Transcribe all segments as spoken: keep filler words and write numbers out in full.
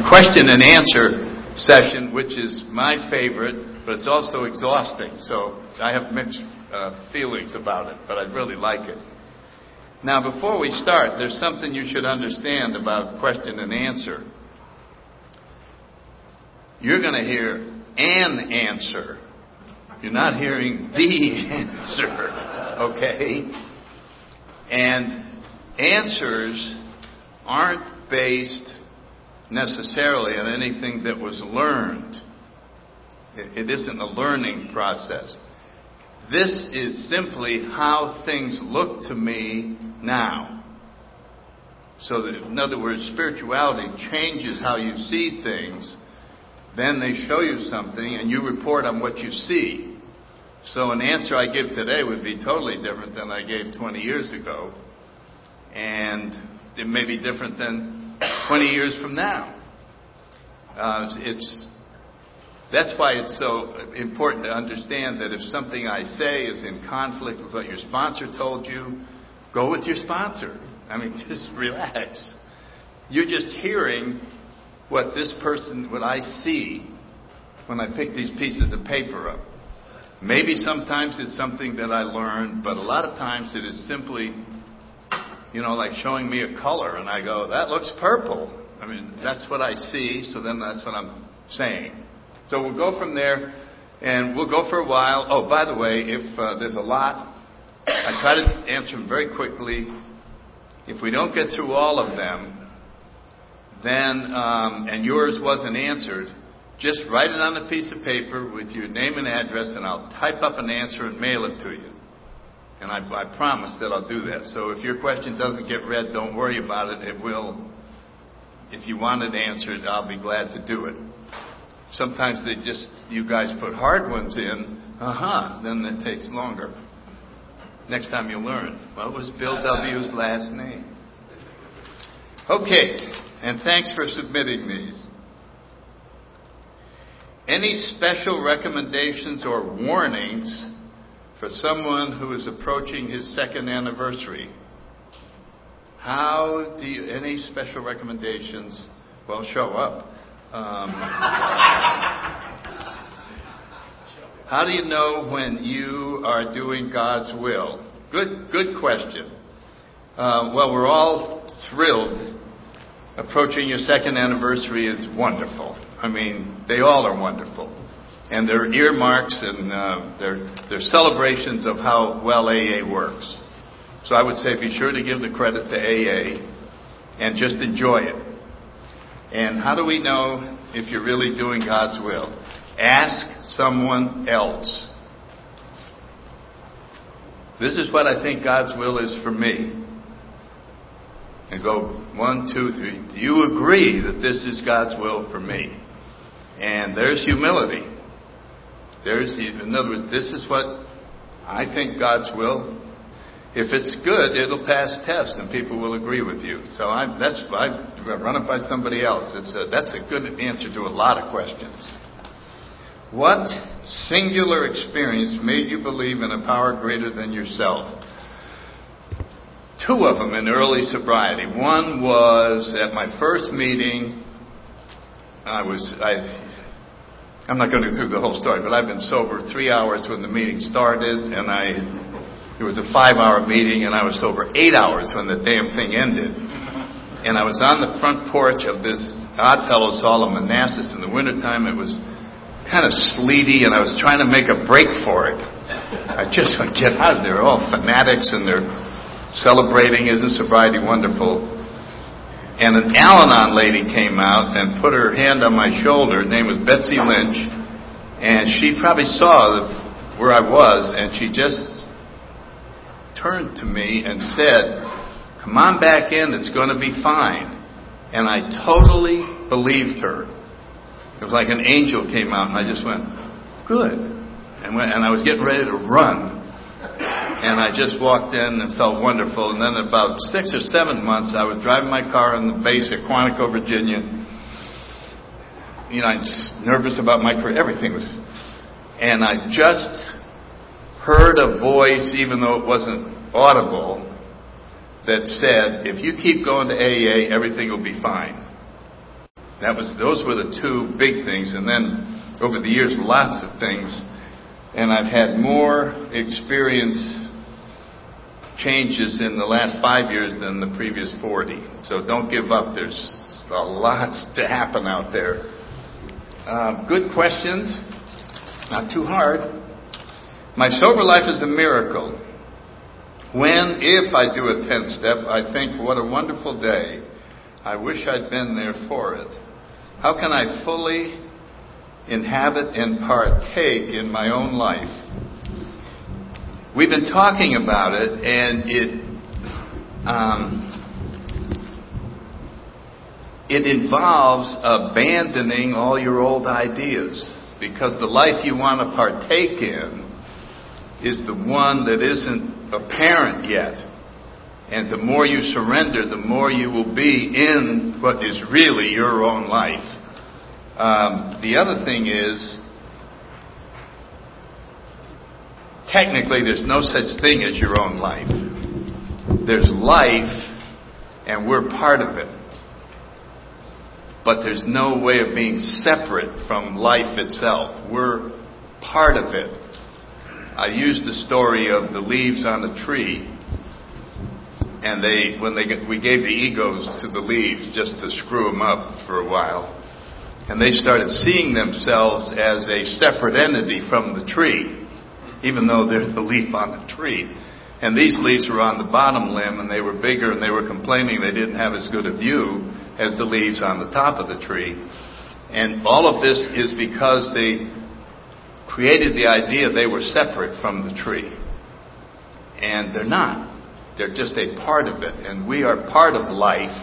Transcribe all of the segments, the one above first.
question and answer session, which is my favorite, but it's also exhausting. So I have mixed uh, feelings about it, but I really like it. Now, before we start, there's something you should understand about question and answer. You're going to hear an answer. You're not hearing the answer, okay? And answers aren't based necessarily on anything that was learned. It isn't a learning process. This is simply how things look to me now. So that, in other words, spirituality changes how you see things. Then they show you something and you report on what you see. So an answer I give today would be totally different than I gave twenty years ago. And it may be different than twenty years from now. Uh, it's That's why it's so important to understand that if something I say is in conflict with what your sponsor told you, go with your sponsor. I mean, just relax. You're just hearing what this person, what I see when I pick these pieces of paper up. Maybe sometimes it's something that I learned, but a lot of times it is simply, you know, like showing me a color and I go, that looks purple. I mean, that's what I see, so then that's what I'm saying. So we'll go from there, and we'll go for a while. Oh, by the way, if uh, there's a lot, I try to answer them very quickly. If we don't get through all of them, then, um, and yours wasn't answered, just write it on a piece of paper with your name and address, and I'll type up an answer and mail it to you. And I, I promise that I'll do that. So if your question doesn't get read, don't worry about it. It will. If you want it answered, I'll be glad to do it. Sometimes they just, you guys put hard ones in, uh-huh, then it takes longer. Next time you'll learn. What was Bill W.'s last name? Okay, and thanks for submitting these. Any special recommendations or warnings for someone who is approaching his second anniversary? How do you, any special recommendations? Well, show up. Um, how do you know when you are doing God's will? Good, good question. Uh, well, we're all thrilled. Approaching your second anniversary is wonderful. I mean, they all are wonderful. And they're earmarks and uh, they're, they're celebrations of how well A A works. So I would say be sure to give the credit to A A and just enjoy it. And how do we know if you're really doing God's will? Ask someone else. This is what I think God's will is for me. And go one, two, three. Do you agree that this is God's will for me? And there's humility. There's, in other words, this is what I think God's will. If it's good, it'll pass tests and people will agree with you. So I, that's I run it by somebody else. It's a, that's a good answer to a lot of questions. What singular experience made you believe in a power greater than yourself? Two of them in early sobriety. One was at my first meeting. I was I. I'm not going to go through the whole story, but I've been sober three hours when the meeting started, and I. It was a five-hour meeting, and I was sober eight hours when the damn thing ended. And I was on the front porch of this Oddfellows Hall in Manassas in the wintertime. It was kind of sleety, and I was trying to make a break for it. I just want to get out of there. They're all fanatics, and they're celebrating. Isn't sobriety wonderful? And an Al-Anon lady came out and put her hand on my shoulder. Her name was Betsy Lynch. And she probably saw the, where I was, and she just turned to me and said, come on back in, it's going to be fine. And I totally believed her. It was like an angel came out, and I just went, good. And, went, and I was getting ready to run. And I just walked in and felt wonderful. And then about six or seven months, I was driving my car on the base at Quantico, Virginia. You know, I was nervous about my career. Everything was. And I just heard a voice, even though it wasn't audible, that said, if you keep going to A A, everything will be fine. That was those were the two big things. And then over the years, lots of things. And I've had more experience changes in the last five years than the previous forty. So don't give up. There's a lot to happen out there. Uh, good questions. Not too hard. My sober life is a miracle. When, if I do a tenth step, I think, what a wonderful day. I wish I'd been there for it. How can I fully inhabit and partake in my own life? We've been talking about it, and it um, it involves abandoning all your old ideas, because the life you want to partake in is the one that isn't apparent yet. And the more you surrender, the more you will be in what is really your own life. Um, the other thing is, technically there's no such thing as your own life. There's life, and we're part of it. But there's no way of being separate from life itself. We're part of it. I used the story of the leaves on a tree, and they, when they get, we gave the egos to the leaves just to screw them up for a while, and they started seeing themselves as a separate entity from the tree, even though they're the leaf on the tree. And these leaves were on the bottom limb, and they were bigger, and they were complaining they didn't have as good a view as the leaves on the top of the tree. And all of this is because they created the idea they were separate from the tree. And they're not. They're just a part of it. And we are part of life.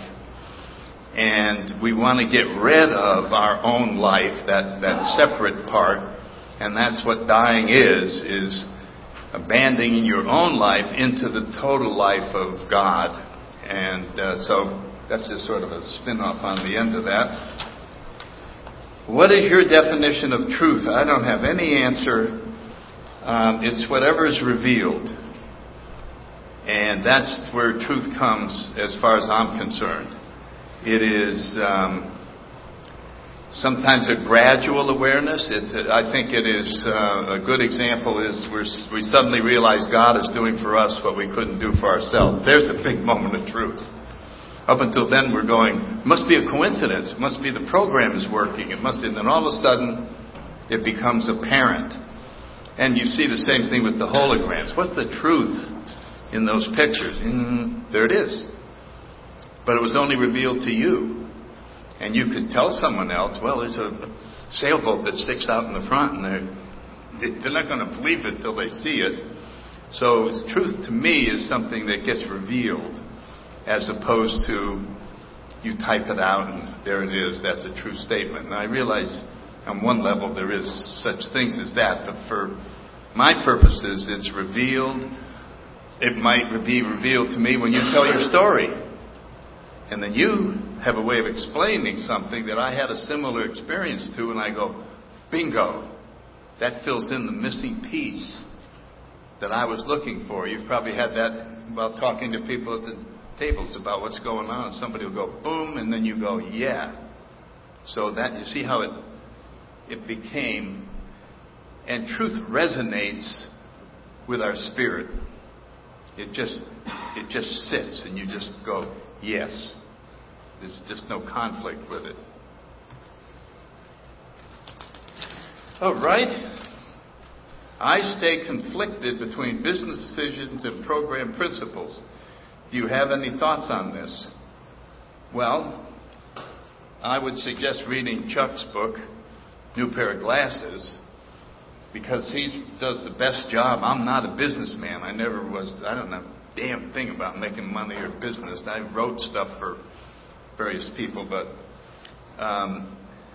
And we want to get rid of our own life, that, that separate part. And that's what dying is, is abandoning your own life into the total life of God. And uh, so that's just sort of a spin-off on the end of that. What is your definition of truth? I don't have any answer. Um, it's whatever is revealed. And that's where truth comes as far as I'm concerned. It is um, sometimes a gradual awareness. It's a, I think it is uh, a good example is we're, we suddenly realize God is doing for us what we couldn't do for ourselves. There's a big moment of truth. Up until then, we're going, it must be a coincidence. It must be the program is working. It must be. And then all of a sudden, it becomes apparent. And you see the same thing with the holograms. What's the truth in those pictures? Mm, there it is. But it was only revealed to you. And you could tell someone else, well, there's a sailboat that sticks out in the front, and they're, they're not going to believe it till they see it. So truth to me is something that gets revealed, as opposed to you type it out and there it is, that's a true statement. And I realize on one level there is such things as that, but for my purposes it's revealed. It might be revealed to me when you tell your story. And then you have a way of explaining something that I had a similar experience to, and I go, bingo, that fills in the missing piece that I was looking for. You've probably had that about talking to people at the tables about what's going on, and somebody will go boom, and then you go, yeah. So that, you see how it it became, and truth resonates with our spirit. It just it just sits, and you just go, yes. There's just no conflict with it. All right. I stay conflicted between business decisions and program principles. Do you have any thoughts on this? Well, I would suggest reading Chuck's book, New Pair of Glasses, because he does the best job. I'm not a businessman. I never was. I don't know a damn thing about making money or business. I wrote stuff for various people, but um,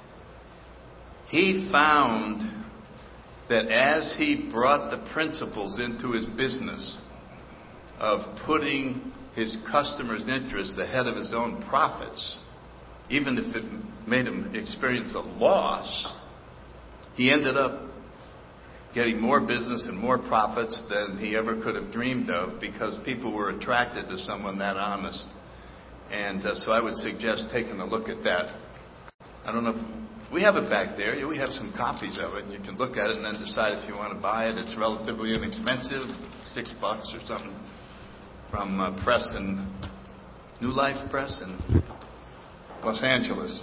he found that as he brought the principles into his business of putting his customers' interests ahead of his own profits, even if it made him experience a loss, he ended up getting more business and more profits than he ever could have dreamed of, because people were attracted to someone that honest. And uh, so I would suggest taking a look at that. I don't know if we have it back there. We have some copies of it, and you can look at it and then decide if you want to buy it. It's relatively inexpensive, six bucks or something, from uh, Press and New Life Press in Los Angeles.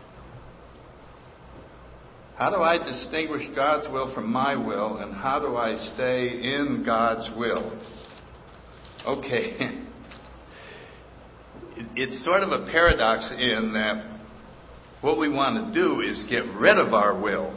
How do I distinguish God's will from my will, and how do I stay in God's will? Okay. It's sort of a paradox in that what we want to do is get rid of our will.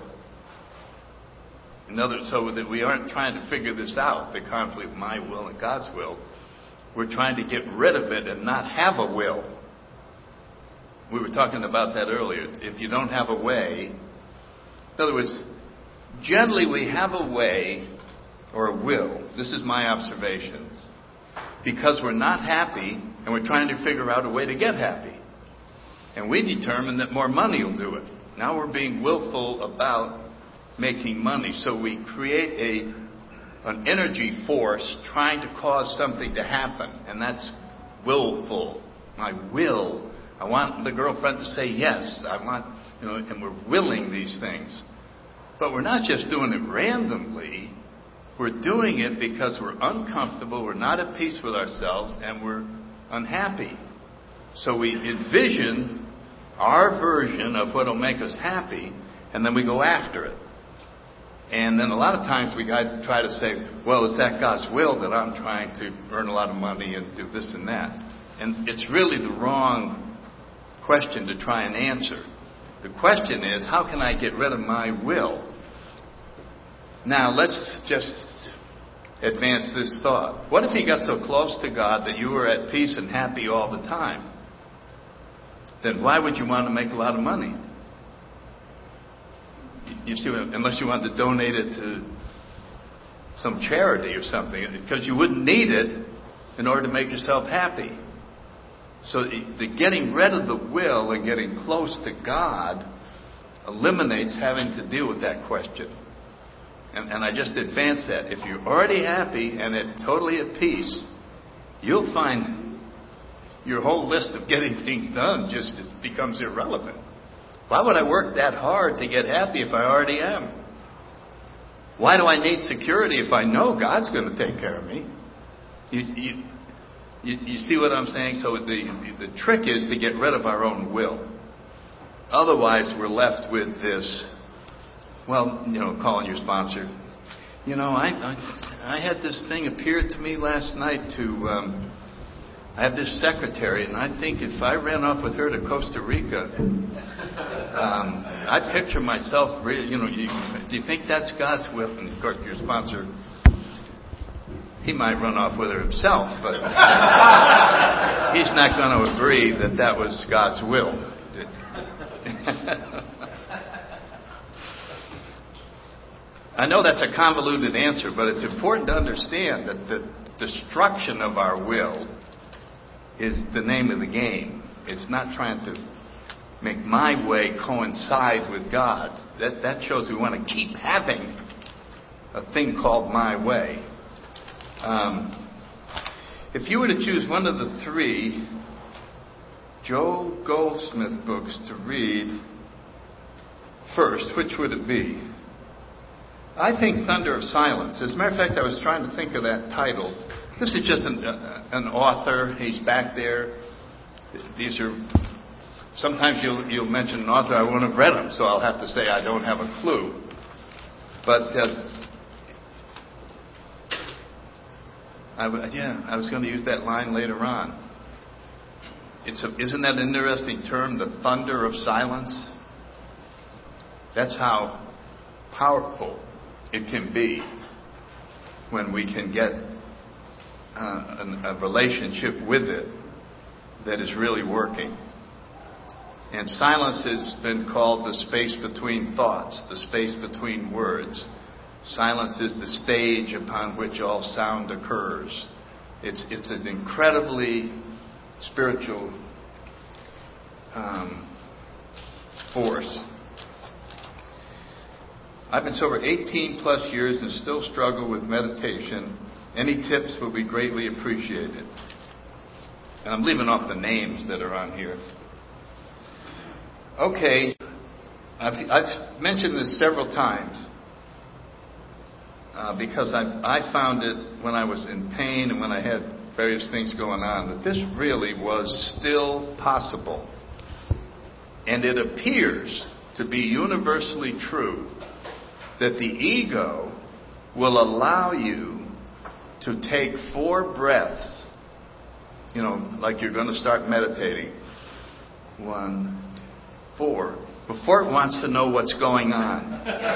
In other words, so that we aren't trying to figure this out, the conflict of my will and God's will. We're trying to get rid of it and not have a will. We were talking about that earlier. If you don't have a way, in other words, generally we have a way or a will. This is my observation. Because we're not happy and we're trying to figure out a way to get happy. And we determine that more money will do it. Now we're being willful about making money. So we create a an energy force trying to cause something to happen. And that's willful. My will. I want the girlfriend to say yes. I want, you know, and we're willing these things. But we're not just doing it randomly. We're doing it because we're uncomfortable, we're not at peace with ourselves, and we're unhappy. So we envision our version of what will make us happy, and then we go after it. And then a lot of times we try to say, well, is that God's will that I'm trying to earn a lot of money and do this and that? And it's really the wrong question to try and answer. The question is, how can I get rid of my will? Now, let's just advance this thought. What if you got so close to God that you were at peace and happy all the time? Then why would you want to make a lot of money? You see, unless you wanted to donate it to some charity or something, because you wouldn't need it in order to make yourself happy. So the getting rid of the will and getting close to God eliminates having to deal with that question. And, and I just advanced that. If you're already happy and at, totally at peace, you'll find your whole list of getting things done just becomes irrelevant. Why would I work that hard to get happy if I already am? Why do I need security if I know God's going to take care of me? You, you, you, you see what I'm saying? So the, the trick is to get rid of our own will. Otherwise, we're left with this, well, you know, calling your sponsor. You know, I I, I had this thing appear to me last night to... Um, I have this secretary, and I think if I ran off with her to Costa Rica, um, I picture myself, you know, you, do you think that's God's will? And of course, your sponsor, he might run off with her himself, but he's not going to agree that that was God's will. I know that's a convoluted answer, but it's important to understand that the destruction of our will is the name of the game. It's not trying to make my way coincide with God's. That, that shows we want to keep having a thing called my way. Um, if you were to choose one of the three Joel Goldsmith books to read first, which would it be? I think Thunder of Silence. As a matter of fact, I was trying to think of that title. This is just an, uh, an author. He's back there. These are, sometimes you'll, you'll mention an author. I won't have read them, so I'll have to say I don't have a clue. But, uh, I, yeah, I was going to use that line later on. It's a, isn't that an interesting term, the thunder of silence? That's how powerful it can be when we can get uh, an, a relationship with it that is really working. And silence has been called the space between thoughts, the space between words. Silence is the stage upon which all sound occurs. It's, it's an incredibly spiritual um, force. I've been sober eighteen plus years and still struggle with meditation. Any tips will be greatly appreciated. And I'm leaving off the names that are on here. Okay, I've, I've mentioned this several times uh, because I, I found it when I was in pain and when I had various things going on, that this really was still possible. And it appears to be universally true that the ego will allow you to take four breaths, you know, like you're going to start meditating. One, four. Before it wants to know what's going on.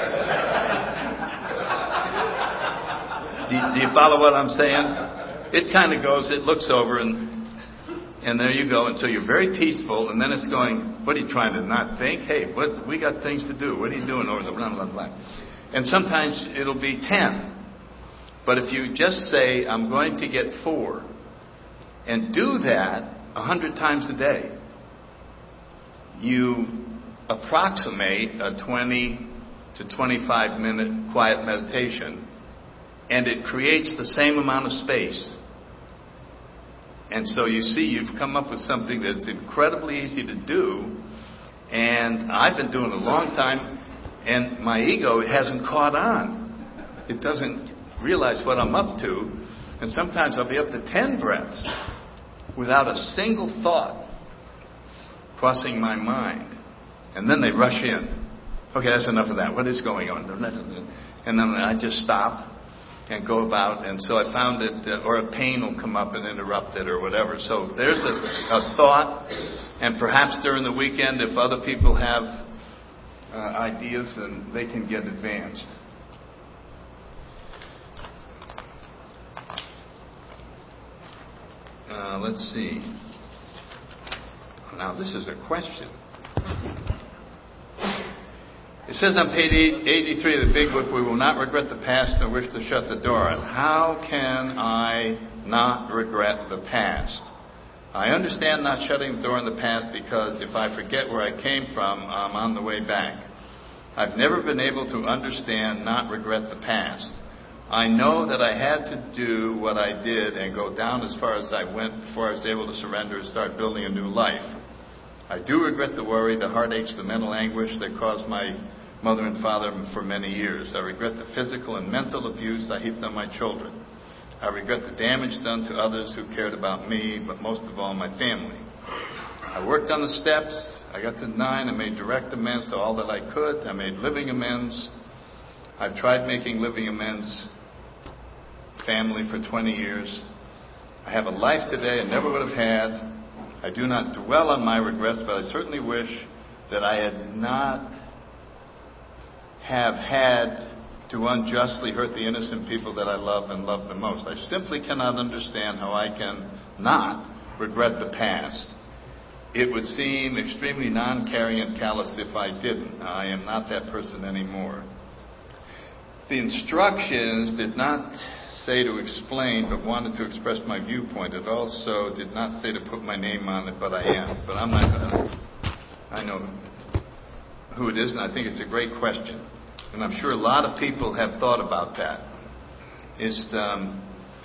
do, you, do you follow what I'm saying? It kind of goes, it looks over, and and there you go. And so you're very peaceful, and then it's going, what are you trying to not think? Hey, what we got things to do. What are you doing over the blah, blah, blah. And sometimes it'll be ten. But if you just say, I'm going to get four, and do that a hundred times a day, you approximate a twenty to twenty-five minute quiet meditation, and it creates the same amount of space. And so you see, you've come up with something that's incredibly easy to do, and I've been doing it a long time, and my ego hasn't caught on. It doesn't realize what I'm up to, and sometimes I'll be up to ten breaths without a single thought crossing my mind. And then they rush in. Okay, that's enough of that. What is going on? And then I just stop and go about. And so I found it, uh, or a pain will come up and interrupt it or whatever. So there's a, a thought. And perhaps during the weekend, if other people have uh, ideas, then they can get advanced. Uh, let's see. Now, this is a question. It says on page eighty-three of the Big Book, we will not regret the past nor wish to shut the door. And how can I not regret the past? I understand not shutting the door on the past because if I forget where I came from, I'm on the way back. I've never been able to understand not regret the past. I know that I had to do what I did and go down as far as I went before I was able to surrender and start building a new life. I do regret the worry, the heartaches, the mental anguish that caused my mother and father for many years. I regret the physical and mental abuse I heaped on my children. I regret the damage done to others who cared about me, but most of all, my family. I worked on the steps. I got to nine. I made direct amends to all that I could. I made living amends. I've tried making living amends family for twenty years. I have a life today I never would have had. I do not dwell on my regrets, but I certainly wish that I had not have had to unjustly hurt the innocent people that I love and love the most. I simply cannot understand how I can not regret the past. It would seem extremely non-caring and callous if I didn't. I am not that person anymore. The instructions did not say to explain, but wanted to express my viewpoint. It also did not say to put my name on it, but I am. But I'm not going to. I know who it is, and I think it's a great question. And I'm sure a lot of people have thought about that. It's, um,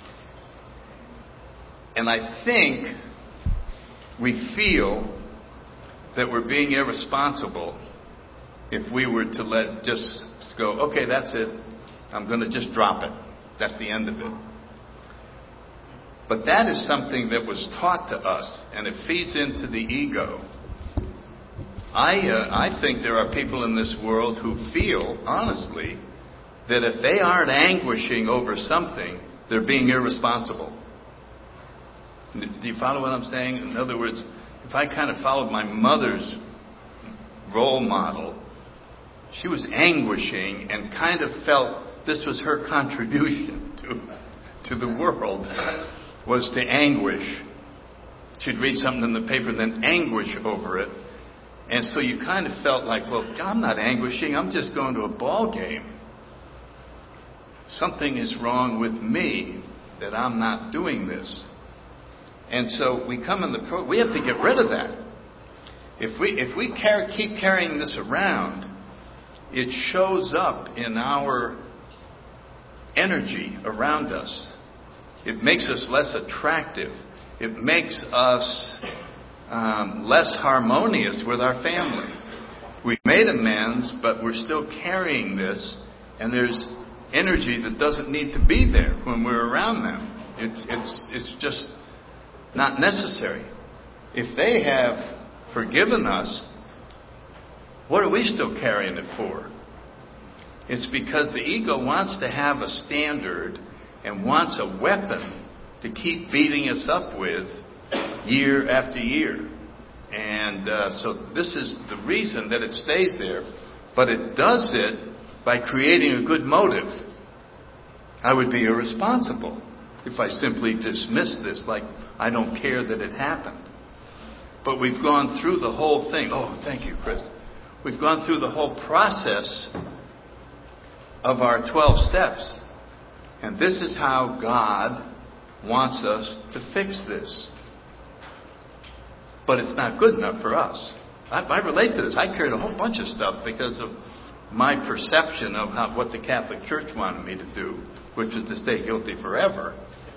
and I think we feel that we're being irresponsible if we were to let just go, okay, that's it. I'm going to just drop it. That's the end of it. But that is something that was taught to us, and it feeds into the ego. I uh, I think there are people in this world who feel, honestly, that if they aren't anguishing over something, they're being irresponsible. Do you follow what I'm saying? In other words, if I kind of followed my mother's role model, she was anguishing and kind of felt this was her contribution to, to the world, was to anguish. She'd read something in the paper and then anguish over it. And so you kind of felt like, well, I'm not anguishing. I'm just going to a ball game. Something is wrong with me that I'm not doing this. And so we come in the pro. We have to get rid of that. If we if we car- keep carrying this around, it shows up in our energy around us. It makes us less attractive. It makes us um, less harmonious with our family. We've made amends, but we're still carrying this, and there's energy that doesn't need to be there when we're around them. It's, it's, it's just not necessary. If they have forgiven us, what are we still carrying it for? It's because the ego wants to have a standard and wants a weapon to keep beating us up with year after year. And uh, so this is the reason that it stays there. But it does it by creating a good motive. I would be irresponsible if I simply dismiss this like I don't care that it happened. But we've gone through the whole thing. Oh, thank you, Chris. We've gone through the whole process of our twelve steps. And this is how God wants us to fix this. But it's not good enough for us. I, I relate to this. I carried a whole bunch of stuff because of my perception of how, what the Catholic Church wanted me to do, which was to stay guilty forever.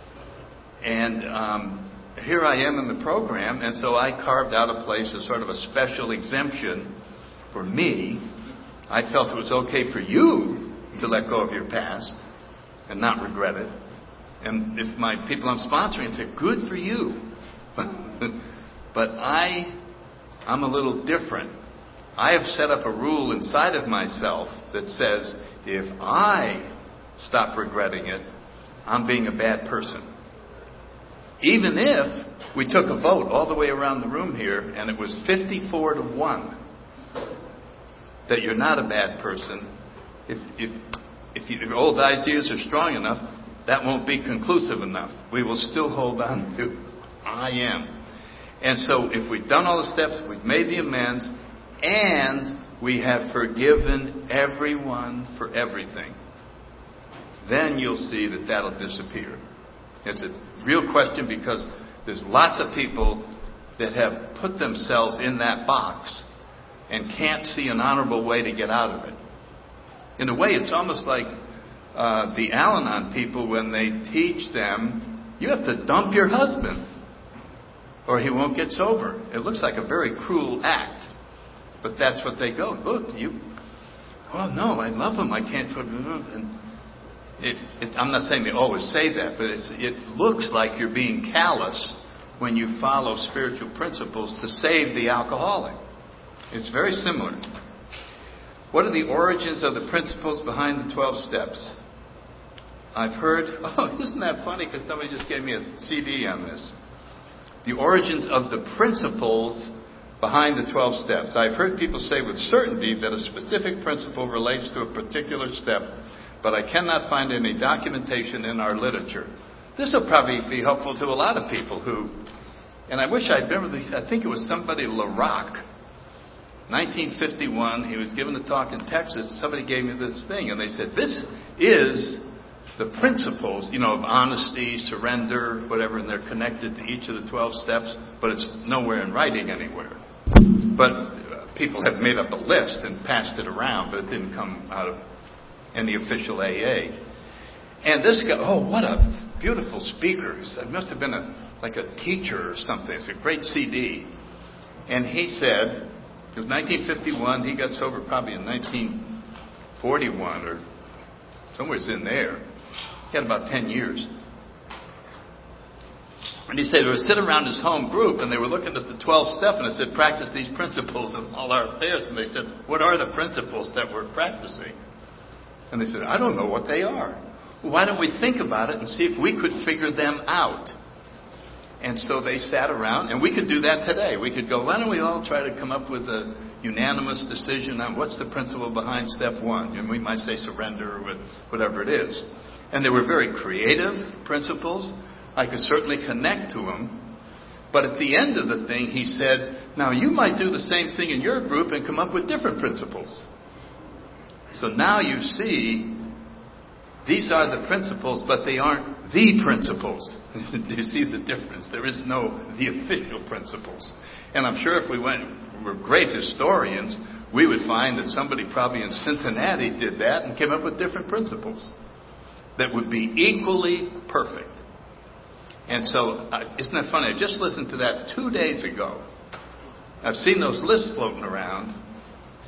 And um, here I am in the program, and so I carved out a place as sort of a special exemption for me. I felt it was okay for you to let go of your past and not regret it. And if my people I'm sponsoring say, good for you. But I, I'm a little different. I have set up a rule inside of myself that says, if I stop regretting it, I'm being a bad person. Even if we took a vote all the way around the room here, and it was fifty-four to one that you're not a bad person, if, if, if, you, if your old ideas are strong enough, that won't be conclusive enough. We will still hold on to I am. And so if we've done all the steps, we've made the amends, and we have forgiven everyone for everything, then you'll see that that'll disappear. It's a real question because there's lots of people that have put themselves in that box and can't see an honorable way to get out of it. In a way, it's almost like uh, the Al-Anon people when they teach them, you have to dump your husband or he won't get sober. It looks like a very cruel act. But that's what they go. Look, you, oh no, I love him. I can't put him. And it, it, I'm not saying they always say that, but it's, it looks like you're being callous when you follow spiritual principles to save the alcoholic. It's very similar. What are the origins of the principles behind the twelve steps? I've heard, oh, isn't that funny? Because somebody just gave me a C D on this. The origins of the principles behind the twelve steps. I've heard people say with certainty that a specific principle relates to a particular step, but I cannot find any documentation in our literature. This will probably be helpful to a lot of people who, and I wish I'd remember the, I think it was somebody, LaRock, nineteen fifty-one, he was giving a talk in Texas, and somebody gave me this thing, and they said, this is the principles, you know, of honesty, surrender, whatever, and they're connected to each of the twelve steps, but it's nowhere in writing anywhere. But uh, people have made up a list and passed it around, but it didn't come out of any official A A. And this guy, oh, what a beautiful speaker. It must have been a like a teacher or something. It's a great C D. And he said, it was nineteen fifty-one, he got sober probably in nineteen forty-one or somewhere in there. He had about ten years. And he said, we would sit around his home group and they were looking at the twelve step and I said, practice these principles in all our affairs. And they said, what are the principles that we're practicing? And they said, I don't know what they are. Well, why don't we think about it and see if we could figure them out? And so they sat around, and we could do that today. We could go, why don't we all try to come up with a unanimous decision on what's the principle behind step one? And we might say surrender or whatever it is. And they were very creative principles. I could certainly connect to them. But at the end of the thing, he said, now you might do the same thing in your group and come up with different principles. So now you see, these are the principles, but they aren't the principles. Do you see the difference? There is no the official principles. And I'm sure if we went, we're great historians, we would find that somebody probably in Cincinnati did that and came up with different principles that would be equally perfect. And so, uh, isn't that funny? I just listened to that two days ago. I've seen those lists floating around.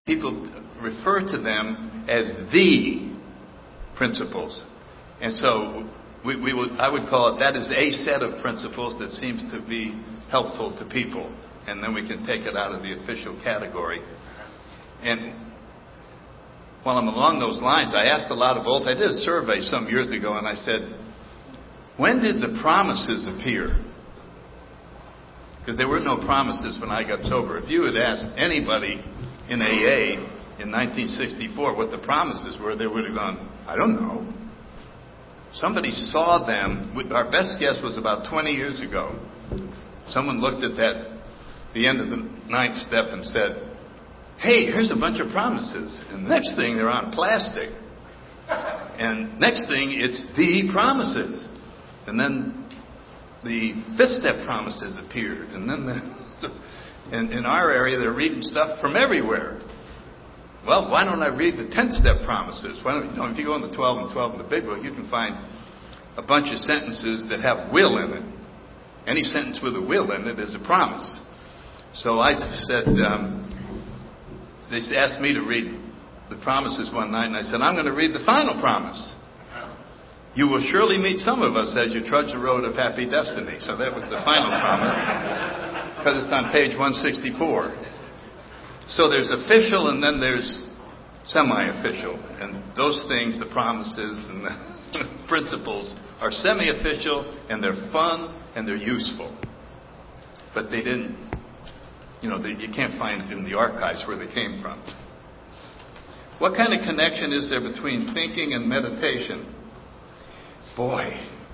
people refer to them as the principles. And so we, we would, I would call it, that is a set of principles that seems to be helpful to people. And then we can take it out of the official category. And while I'm along those lines, I asked a lot of old, I did a survey some years ago, and I said, when did the promises appear? Because there were no promises when I got sober. If you had asked anybody in A A in nineteen sixty-four what the promises were, they would have gone, I don't know. Somebody saw them. Our best guess was about twenty years ago. Someone looked at that, the end of the ninth step, and said, hey, here's a bunch of promises. And the next thing, they're on plastic. And next thing, it's the promises. And then the fifth step promises appeared. And then the, in, in our area, they're reading stuff from everywhere. Well, why don't I read the tenth step promises? Why don't, you know, if you go in the twelve and twelve in the big book, you can find a bunch of sentences that have will in it. Any sentence with a will in it is a promise. So I said, um, they asked me to read the promises one night, and I said, I'm going to read the final promise. You will surely meet some of us as you trudge the road of happy destiny. So that was the final promise, because it's on page one sixty-four. So there's official, and then there's semi-official. And those things, the promises and the principles, are semi-official, and they're fun, and they're useful. But they didn't, you know, they, you can't find it in the archives where they came from. What kind of connection is there between thinking and meditation? Boy.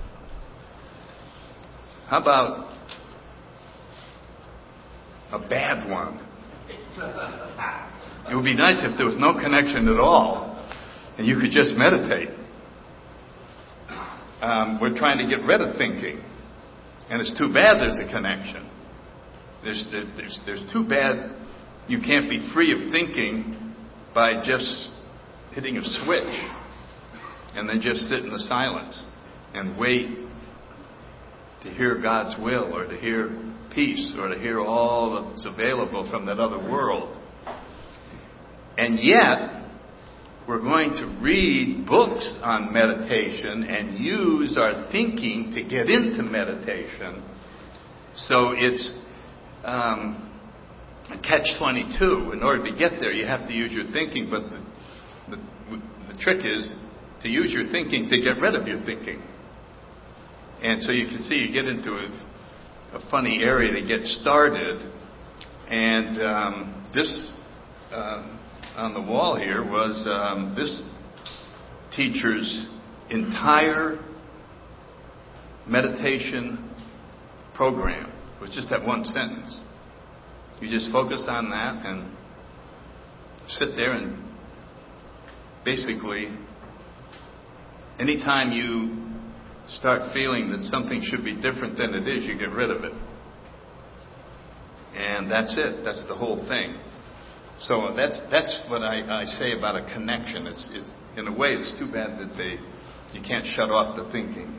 How about a bad one? It would be nice if there was no connection at all and you could just meditate. Um, we're trying to get rid of thinking. And it's too bad there's a connection. There's, there's, there's too bad you can't be free of thinking by just hitting a switch and then just sit in the silence and wait to hear God's will, or to hear peace, or to hear all that's available from that other world. And yet, we're going to read books on meditation and use our thinking to get into meditation. So it's um, a catch twenty-two. In order to get there, you have to use your thinking, but the, the, the trick is to use your thinking to get rid of your thinking. And so you can see you get into a, a funny area to get started. And um, this uh, on the wall here was um, this teacher's entire meditation program. It was just that one sentence. You just focus on that and sit there, and basically anytime you start feeling that something should be different than it is, you get rid of it. And that's it. That's the whole thing. So that's that's what I, I say about a connection. It's, it's in a way, it's too bad that they you can't shut off the thinking.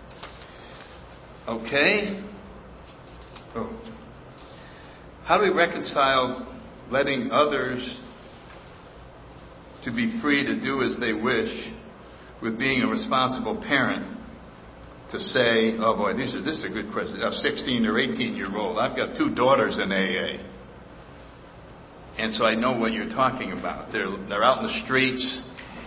Okay. Oh. How do we reconcile letting others to be free to do as they wish with being a responsible parent to say, oh boy, this is, this is a good question. A sixteen or eighteen year old. I've got two daughters in A A. And so I know what you're talking about. They're, they're out in the streets.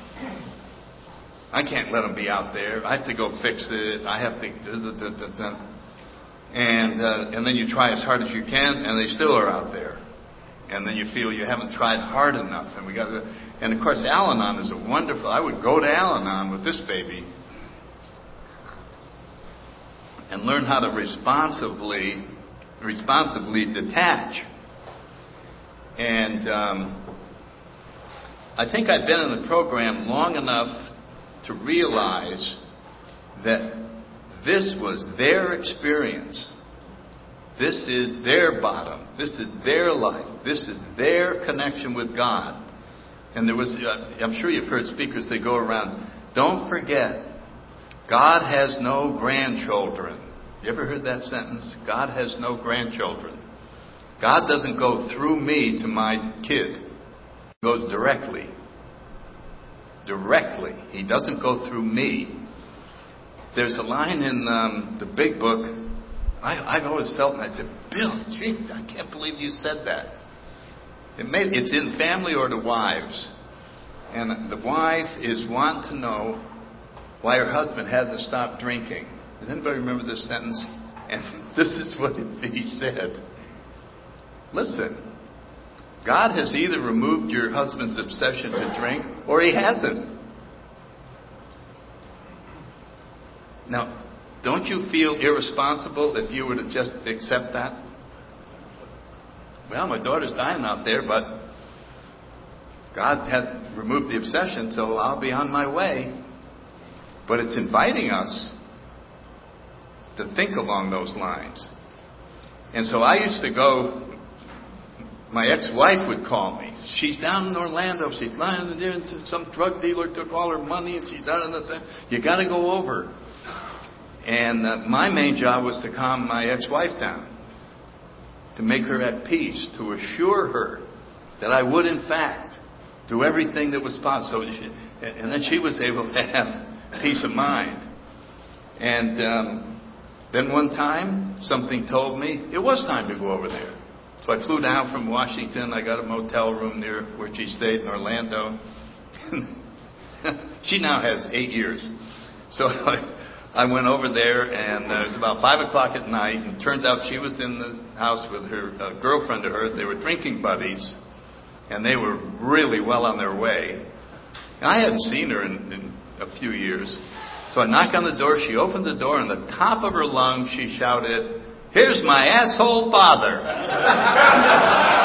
I can't let them be out there. I have to go fix it. I have to... Da, da, da, da. And, uh, and then you try as hard as you can, and they still are out there. And then you feel you haven't tried hard enough. And we got to... And of course, Al-Anon is a wonderful... I would go to Al-Anon with this baby and learn how to responsibly, responsibly detach. And um, I think I've been in the program long enough to realize that this was their experience. This is their bottom. This is their life. This is their connection with God. And there was, uh, I'm sure you've heard speakers, they go around, don't forget, God has no grandchildren. You ever heard that sentence? God has no grandchildren. God doesn't go through me to my kid. goes directly. Directly. He doesn't go through me. There's a line in um, the big book. I, I've always felt, and I said, Bill, geez, I can't believe you said that. It may, it's in Family Order Wives. And the wife is wanting to know why her husband hasn't stopped drinking. Does anybody remember this sentence? And this is what he said. Listen, God has either removed your husband's obsession to drink, or he hasn't. Now, don't you feel irresponsible if you were to just accept that? Well, my daughter's dying out there, but God had removed the obsession, so I'll be on my way. But it's inviting us to think along those lines. And so I used to go, my ex-wife would call me. She's down in Orlando. She's lying there, and some drug dealer took all her money, and she's down in the thing. You got to go over. And uh, my main job was to calm my ex-wife down, to make her at peace, to assure her that I would, in fact, do everything that was possible. So she, and then she was able to have peace of mind. And um, then one time, something told me it was time to go over there. So I flew down from Washington. I got a motel room near where she stayed in Orlando. She now has eight years. So I, I went over there, and uh, it was about five o'clock at night, and it turned out she was in the house with her uh, girlfriend of hers. They were drinking buddies, and they were really well on their way. And I hadn't seen her in, in a few years. So I knocked on the door. She opened the door, and at the top of her lungs, she shouted, "Here's my asshole father."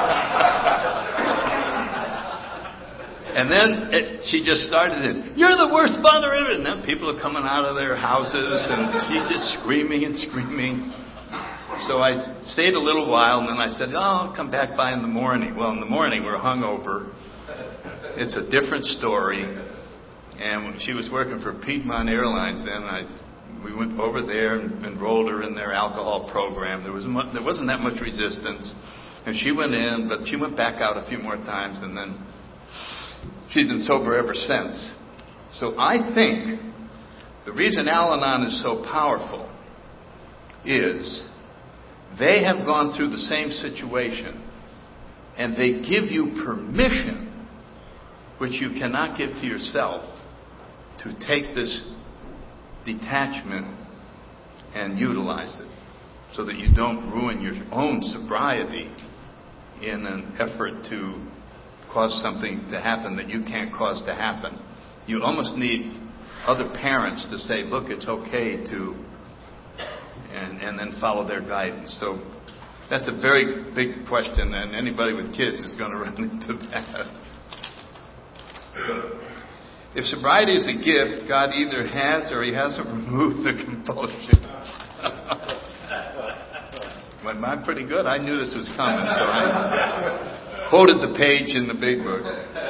And then it, she just started it. "You're the worst father ever." And then people are coming out of their houses, and she's just screaming and screaming. So I stayed a little while, and then I said, "Oh, I'll come back by in the morning." Well, in the morning, we're hungover. It's a different story. And when she was working for Piedmont Airlines then, I we went over there and enrolled her in their alcohol program. There was mu- there wasn't that much resistance. And she went in, but she went back out a few more times, and then she's been sober ever since. So I think the reason Al-Anon is so powerful is they have gone through the same situation, and they give you permission, which you cannot give to yourself, to take this detachment and utilize it so that you don't ruin your own sobriety in an effort to cause something to happen that you can't cause to happen. You almost need other parents to say, look, it's okay to, and, and then follow their guidance. So that's a very big question, and anybody with kids is going to run into that. If sobriety is a gift, God either has or he hasn't removed the compulsion. But I'm pretty good. I knew this was coming, so I quoted the page in the big book.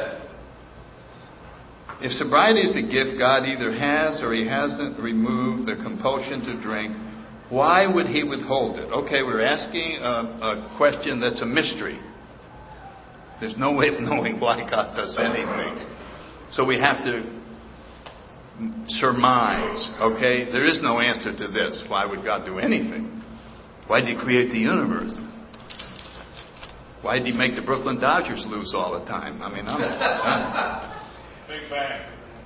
If sobriety is a gift, God either has or he hasn't removed the compulsion to drink. Why would he withhold it? Okay, we're asking a, a question that's a mystery. There's no way of knowing why God does anything. So we have to surmise, okay? There is no answer to this. Why would God do anything? Why did he create the universe? Why did he make the Brooklyn Dodgers lose all the time? I mean, I'm... I'm Big bang.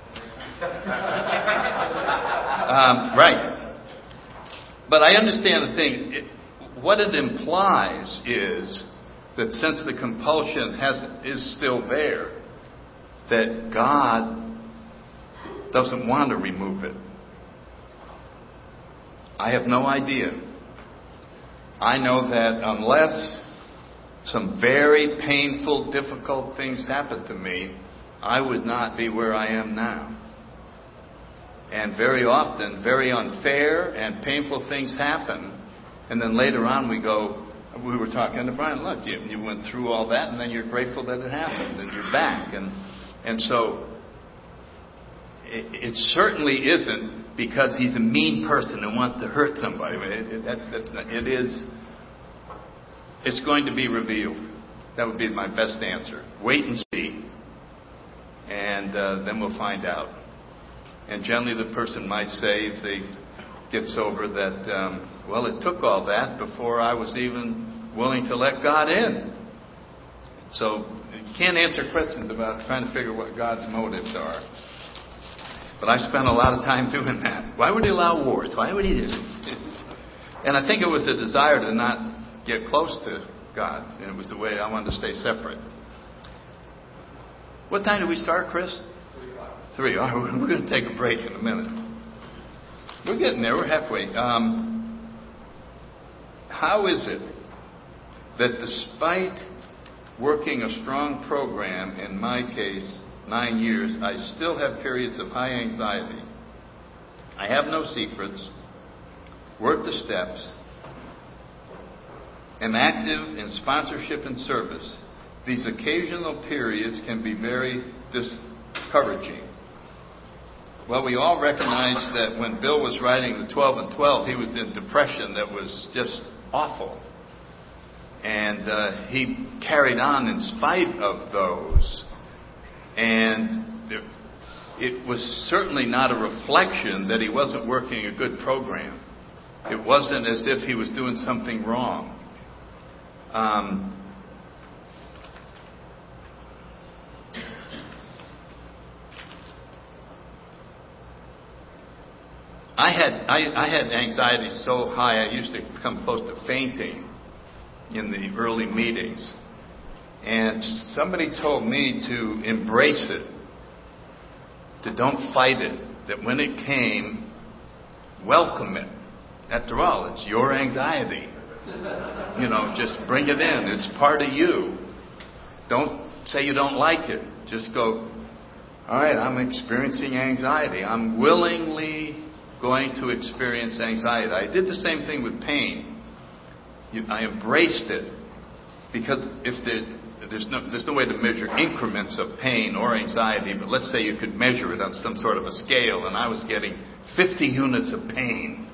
um, right. But I understand the thing. It, what it implies is that since the compulsion has is still there, that God doesn't want to remove it. I have no idea. I know that unless some very painful, difficult things happen to me, I would not be where I am now. And very often, very unfair and painful things happen. And then later on we go, we were talking to Brian, look, you, you went through all that, and then you're grateful that it happened, and you're back. And and so it, it certainly isn't because he's a mean person and wants to hurt somebody. It, it, that, that's not, it is, it's going to be revealed. That would be my best answer. Wait and see. And uh, then we'll find out. And generally the person might say, if they get sober, that, um, well, it took all that before I was even willing to let God in. So you can't answer questions about trying to figure what God's motives are. But I spent a lot of time doing that. Why would he allow wars? Why would he do it? And I think it was a desire to not get close to God. And it was the way I wanted to stay separate. What time do we start, Chris? Three. All right, we're going to take a break in a minute. We're getting there. We're halfway. Um, how is it that despite working a strong program, in my case, nine years, I still have periods of high anxiety? I have no secrets, work the steps, am active in sponsorship and service. These occasional periods can be very discouraging. Well, we all recognize that when Bill was writing the twelve and twelve, he was in depression that was just awful. And uh, he carried on in spite of those. And there, it was certainly not a reflection that he wasn't working a good program. It wasn't as if he was doing something wrong. Um, I had I, I had anxiety so high I used to come close to fainting in the early meetings. And somebody told me to embrace it, to don't fight it, that when it came, welcome it. After all, it's your anxiety. You know, just bring it in. It's part of you. Don't say you don't like it. Just go, all right, I'm experiencing anxiety. I'm willingly going to experience anxiety. I did the same thing with pain. I embraced it because if there, there's no there's no way to measure increments of pain or anxiety, but let's say you could measure it on some sort of a scale, and I was getting fifty units of pain.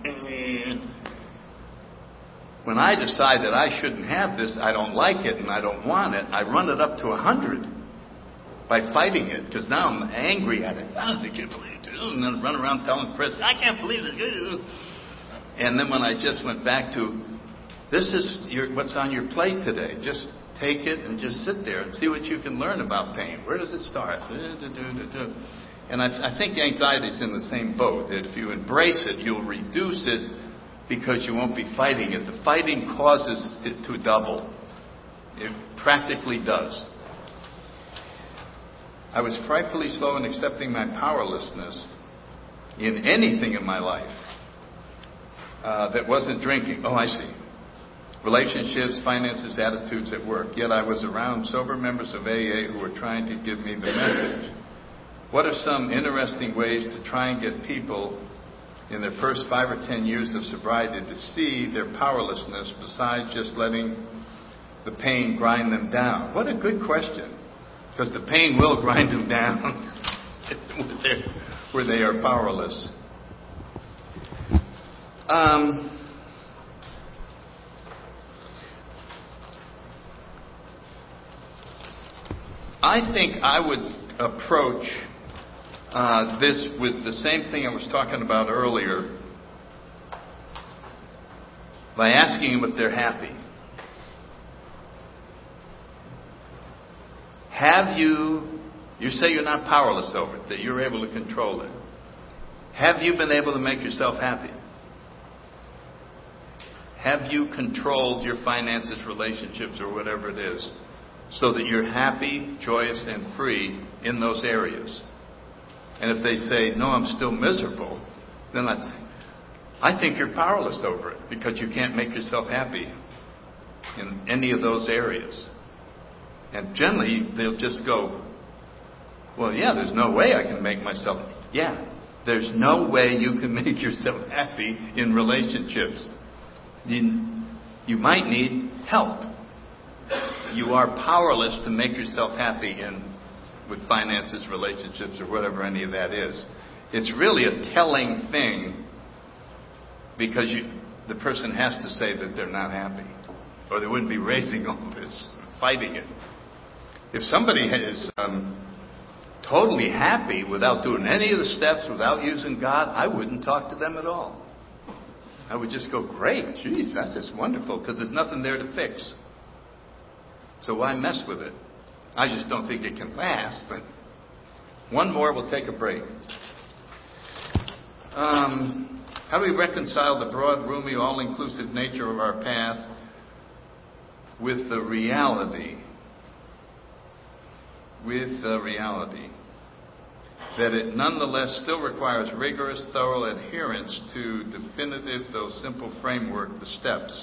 When I decide that I shouldn't have this, I don't like it and I don't want it, I run it up to one hundred by fighting it, because now I'm angry at it. I can't believe it. And then run around telling Chris, I can't believe it. And then when I just went back to, this is your, what's on your plate today. Just take it and just sit there and see what you can learn about pain. Where does it start? And I, I think anxiety is in the same boat. That if you embrace it, you'll reduce it because you won't be fighting it. The fighting causes it to double. It practically does. I was frightfully slow in accepting my powerlessness in anything in my life uh, that wasn't drinking. Oh, I see. Relationships, finances, attitudes at work. Yet I was around sober members of A A who were trying to give me the message. What are some interesting ways to try and get people in their first five or ten years of sobriety to see their powerlessness besides just letting the pain grind them down? What a good question. Because the pain will grind them down where they are powerless. Um, I think I would approach uh, this with the same thing I was talking about earlier, by asking them if they're happy. Have you, you say you're not powerless over it, that you're able to control it. Have you been able to make yourself happy? Have you controlled your finances, relationships, or whatever it is, so that you're happy, joyous, and free in those areas? And if they say, no, I'm still miserable, then I, I think you're powerless over it because you can't make yourself happy in any of those areas. And generally, they'll just go, well, yeah, there's no way I can make myself... Yeah, there's no way you can make yourself happy in relationships. You, you might need help. You are powerless to make yourself happy in with finances, relationships, or whatever any of that is. It's really a telling thing because you, the person has to say that they're not happy, or they wouldn't be raising all this. fighting it. If somebody is um, totally happy without doing any of the steps, without using God, I wouldn't talk to them at all. I would just go, great, geez, that's just wonderful, because there's nothing there to fix. So why mess with it? I just don't think it can last, but one more, we'll take a break. Um, how do we reconcile the broad, roomy, all-inclusive nature of our path with the reality, with the reality that it nonetheless still requires rigorous, thorough adherence to definitive, though simple framework, the steps?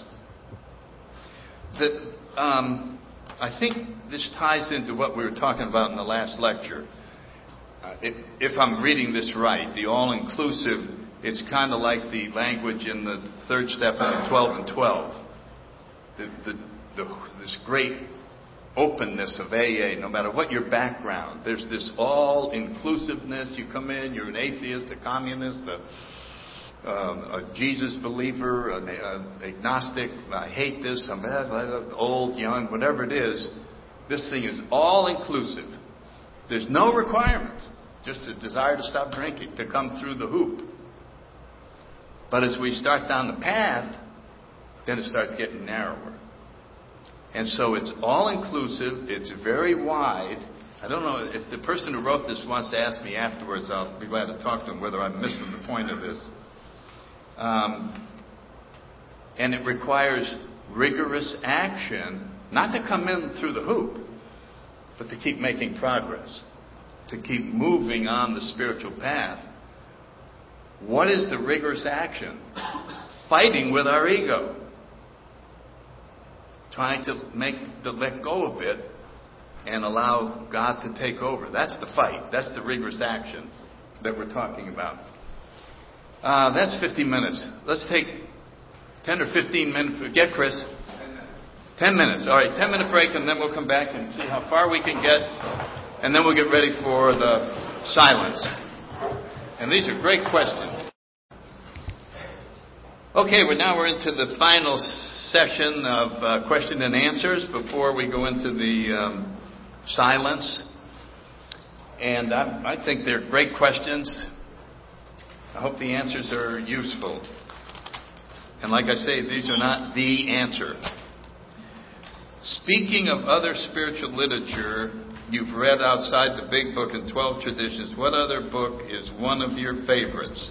That um, I think this ties into what we were talking about in the last lecture. Uh, if, if I'm reading this right, the all-inclusive, it's kind of like the language in the third step in the twelve and twelve. The, the, the, this great openness of A A, no matter what your background. There's this all-inclusiveness. You come in, you're an atheist, a communist, a, um, a Jesus believer, an a, agnostic, I hate this, I'm old, young, whatever it is. This thing is all-inclusive. There's no requirements, just a desire to stop drinking, to come through the hoop. But as we start down the path, then it starts getting narrower. And so it's all-inclusive. It's very wide. I don't know if the person who wrote this wants to ask me afterwards. I'll be glad to talk to him whether I'm missing the point of this. Um, and it requires rigorous action, not to come in through the hoop, but to keep making progress, to keep moving on the spiritual path. What is the rigorous action? Fighting with our ego. Trying to make to let go of it and allow God to take over. That's the fight. That's the rigorous action that we're talking about. Uh, that's fifty minutes. Let's take ten or fifteen minutes. Get Chris. ten minutes. All right, ten minute break, and then we'll come back and see how far we can get, and then we'll get ready for the silence. And these are great questions. Okay, well now we're into the final session of uh, question and answers before we go into the um, silence. And I, I think they're great questions. I hope the answers are useful. And like I say, these are not the answer. Speaking of other spiritual literature you've read outside the Big Book and twelve Traditions, what other book is one of your favorites?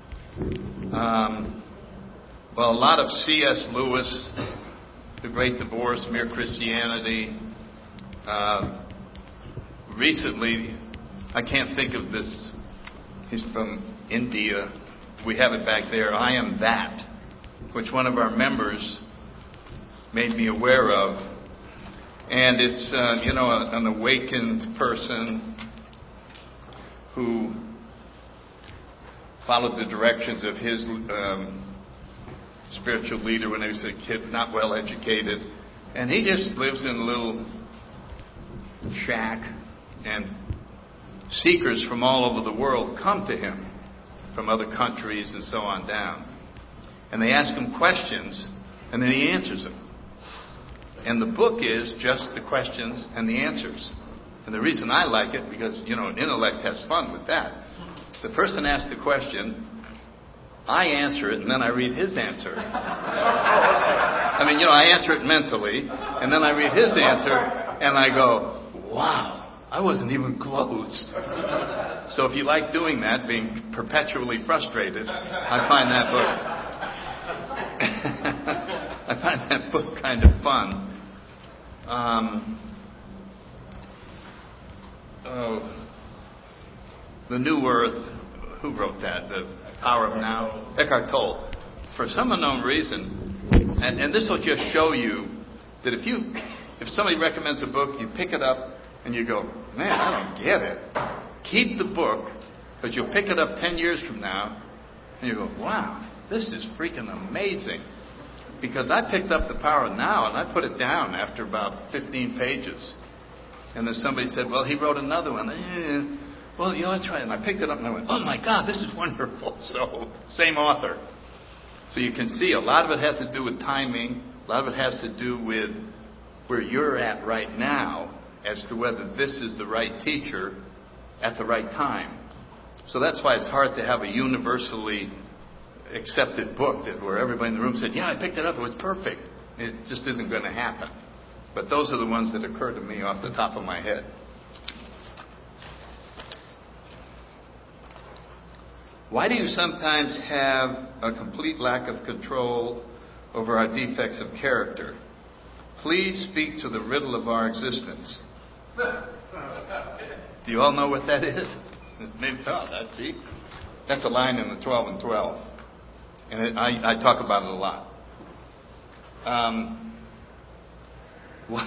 Um, well, a lot of C S Lewis, The Great Divorce, Mere Christianity. Uh, recently, I can't think of this. He's from India. We have it back there. I Am That, which one of our members made me aware of. And it's, uh, you know, an awakened person who followed the directions of his um, spiritual leader when he was a kid, not well educated. And he just lives in a little shack, and seekers from all over the world come to him from other countries and so on down. And they ask him questions, and then he answers them. And the book is just the questions and the answers. And the reason I like it, because, you know, an intellect has fun with that. The person asks the question, I answer it, and then I read his answer. I mean, you know, I answer it mentally, and then I read his answer, and I go, wow, I wasn't even close. So if you like doing that, being perpetually frustrated, I find that book, I find that book kind of fun. Um, oh, The New Earth, who wrote that? The Power of Now? Eckhart Tolle. For some unknown reason, and, and this will just show you that if you, if somebody recommends a book, you pick it up and you go, man, I don't get it. Keep the book, but you'll pick it up ten years from now, and you go, wow, this is freaking amazing. Because I picked up The Power of Now, and I put it down after about fifteen pages. And then somebody said, well, he wrote another one. Eh, well, you know, that's right. And I picked it up, and I went, oh, my God, this is wonderful. So, same author. So you can see a lot of it has to do with timing. A lot of it has to do with where you're at right now as to whether this is the right teacher at the right time. So that's why it's hard to have a universally accepted book that where everybody in the room said, yeah, I picked it up, it was perfect. It just isn't going to happen. But those are the ones that occur to me off the top of my head. Why do you sometimes have a complete lack of control over our defects of character? Please speak to the riddle of our existence. Do you all know what that is? Maybe oh, that's see. That's a line in the twelve and twelve. And it, I, I talk about it a lot. Um, what,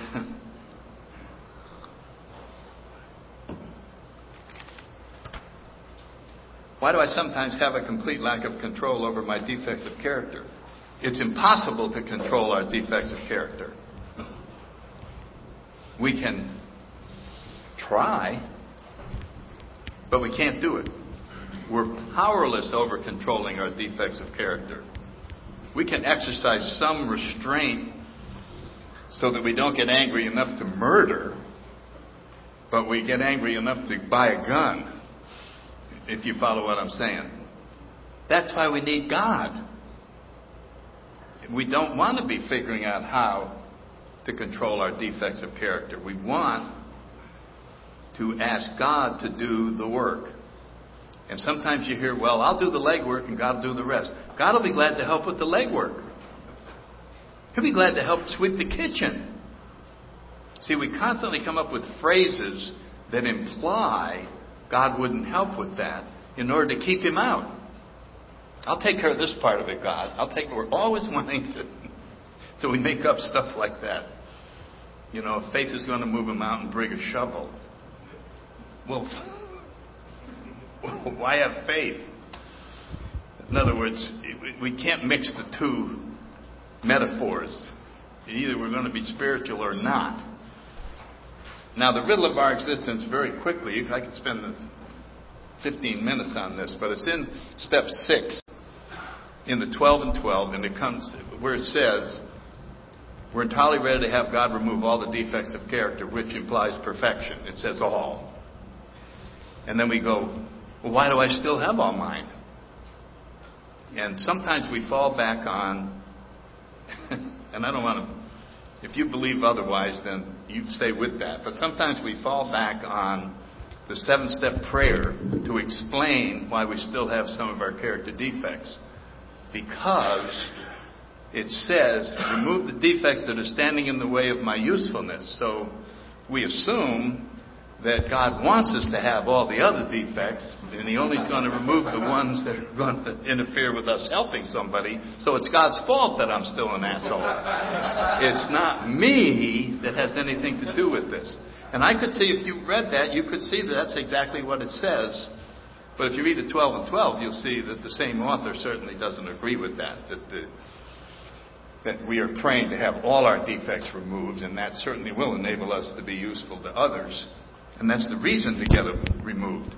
why do I sometimes have a complete lack of control over my defects of character? It's impossible to control our defects of character. We can try, but we can't do it. We're powerless over controlling our defects of character. We can exercise some restraint so that we don't get angry enough to murder, but we get angry enough to buy a gun, if you follow what I'm saying. That's why we need God. We don't want to be figuring out how to control our defects of character. We want to ask God to do the work. And sometimes you hear, well, I'll do the legwork and God will do the rest. God will be glad to help with the legwork. He'll be glad to help sweep the kitchen. See, we constantly come up with phrases that imply God wouldn't help with that in order to keep him out. I'll take care of this part of it, God. I'll take. We're always wanting to. So we make up stuff like that. You know, if faith is going to move a mountain, bring a shovel. Well, why have faith? In other words, we can't mix the two metaphors. Either we're going to be spiritual or not. Now, the riddle of our existence, very quickly, I could spend fifteen minutes on this, but it's in step six, in the twelve and twelve, and it comes where it says, we're entirely ready to have God remove all the defects of character, which implies perfection. It says all. And then we go, well, why do I still have all mine? And sometimes we fall back on, and I don't want to, if you believe otherwise, then you stay with that. But sometimes we fall back on the seven-step prayer to explain why we still have some of our character defects. Because it says, remove the defects that are standing in the way of my usefulness. So we assume that God wants us to have all the other defects, and he only is going to remove the ones that are going to interfere with us helping somebody. So it's God's fault that I'm still an asshole. It's not me that has anything to do with this. And I could see, if you read that, you could see that that's exactly what it says. But if you read the twelve and twelve, you'll see that the same author certainly doesn't agree with that. That the, that we are praying to have all our defects removed, and that certainly will enable us to be useful to others. And that's the reason to get it removed.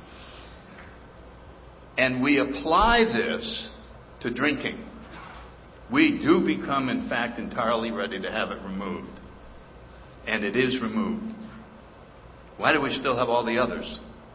And we apply this to drinking. We do become, in fact, entirely ready to have it removed. And it is removed. Why do we still have all the others?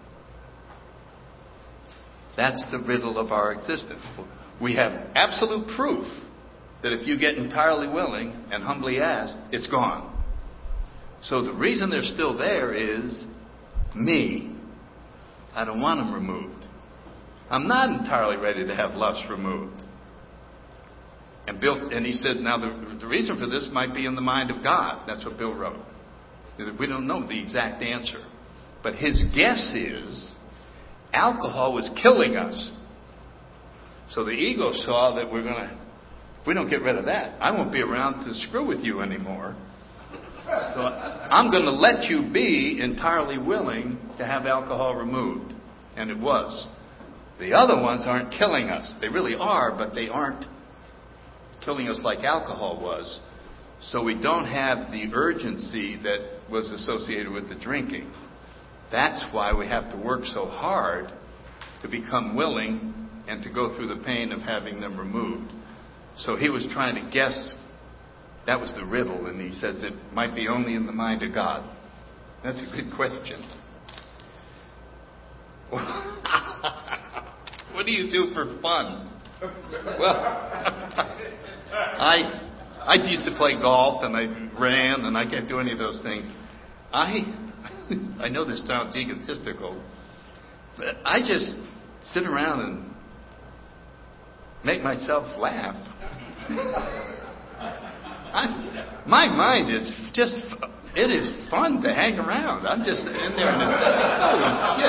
That's the riddle of our existence. We have absolute proof that if you get entirely willing and humbly ask, it's gone. So the reason they're still there is me. I don't want them removed. I'm not entirely ready to have lust removed. And Bill, and he said, now the, the reason for this might be in the mind of God. That's what Bill wrote. We don't know the exact answer. But his guess is alcohol was killing us. So the ego saw that we're going to, if we don't get rid of that, I won't be around to screw with you anymore. So I'm going to let you be entirely willing to have alcohol removed. And it was. The other ones aren't killing us. They really are, but they aren't killing us like alcohol was. So we don't have the urgency that was associated with the drinking. That's why we have to work so hard to become willing and to go through the pain of having them removed. So he was trying to guess That was the riddle, and he says it might be only in the mind of God. That's a good question. What do you do for fun? Well, I I used to play golf, and I ran, and I can't do any of those things. I I know this sounds egotistical, but I just sit around and make myself laugh. I, my mind is just, it is fun to hang around. I'm just in there and, holy shit.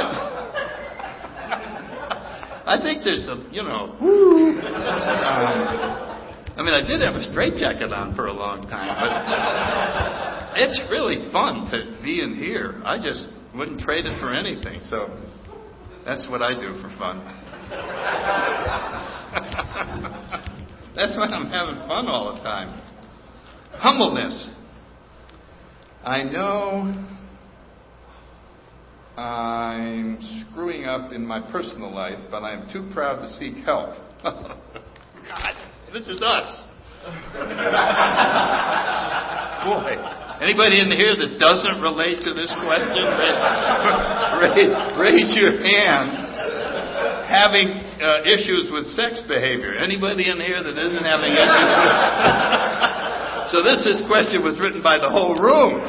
I think there's a, you know, woo. Um, I mean, I did have a straitjacket on for a long time, but it's really fun to be in here. I just wouldn't trade it for anything. So that's what I do for fun. That's why I'm having fun all the time. Humbleness. I know I'm screwing up in my personal life, but I'm too proud to seek help. God, this is us. Boy, anybody in here that doesn't relate to this question, raise, raise your hand. Having uh, issues with sex behavior. Anybody in here that isn't having issues with... So this, this question was written by the whole room.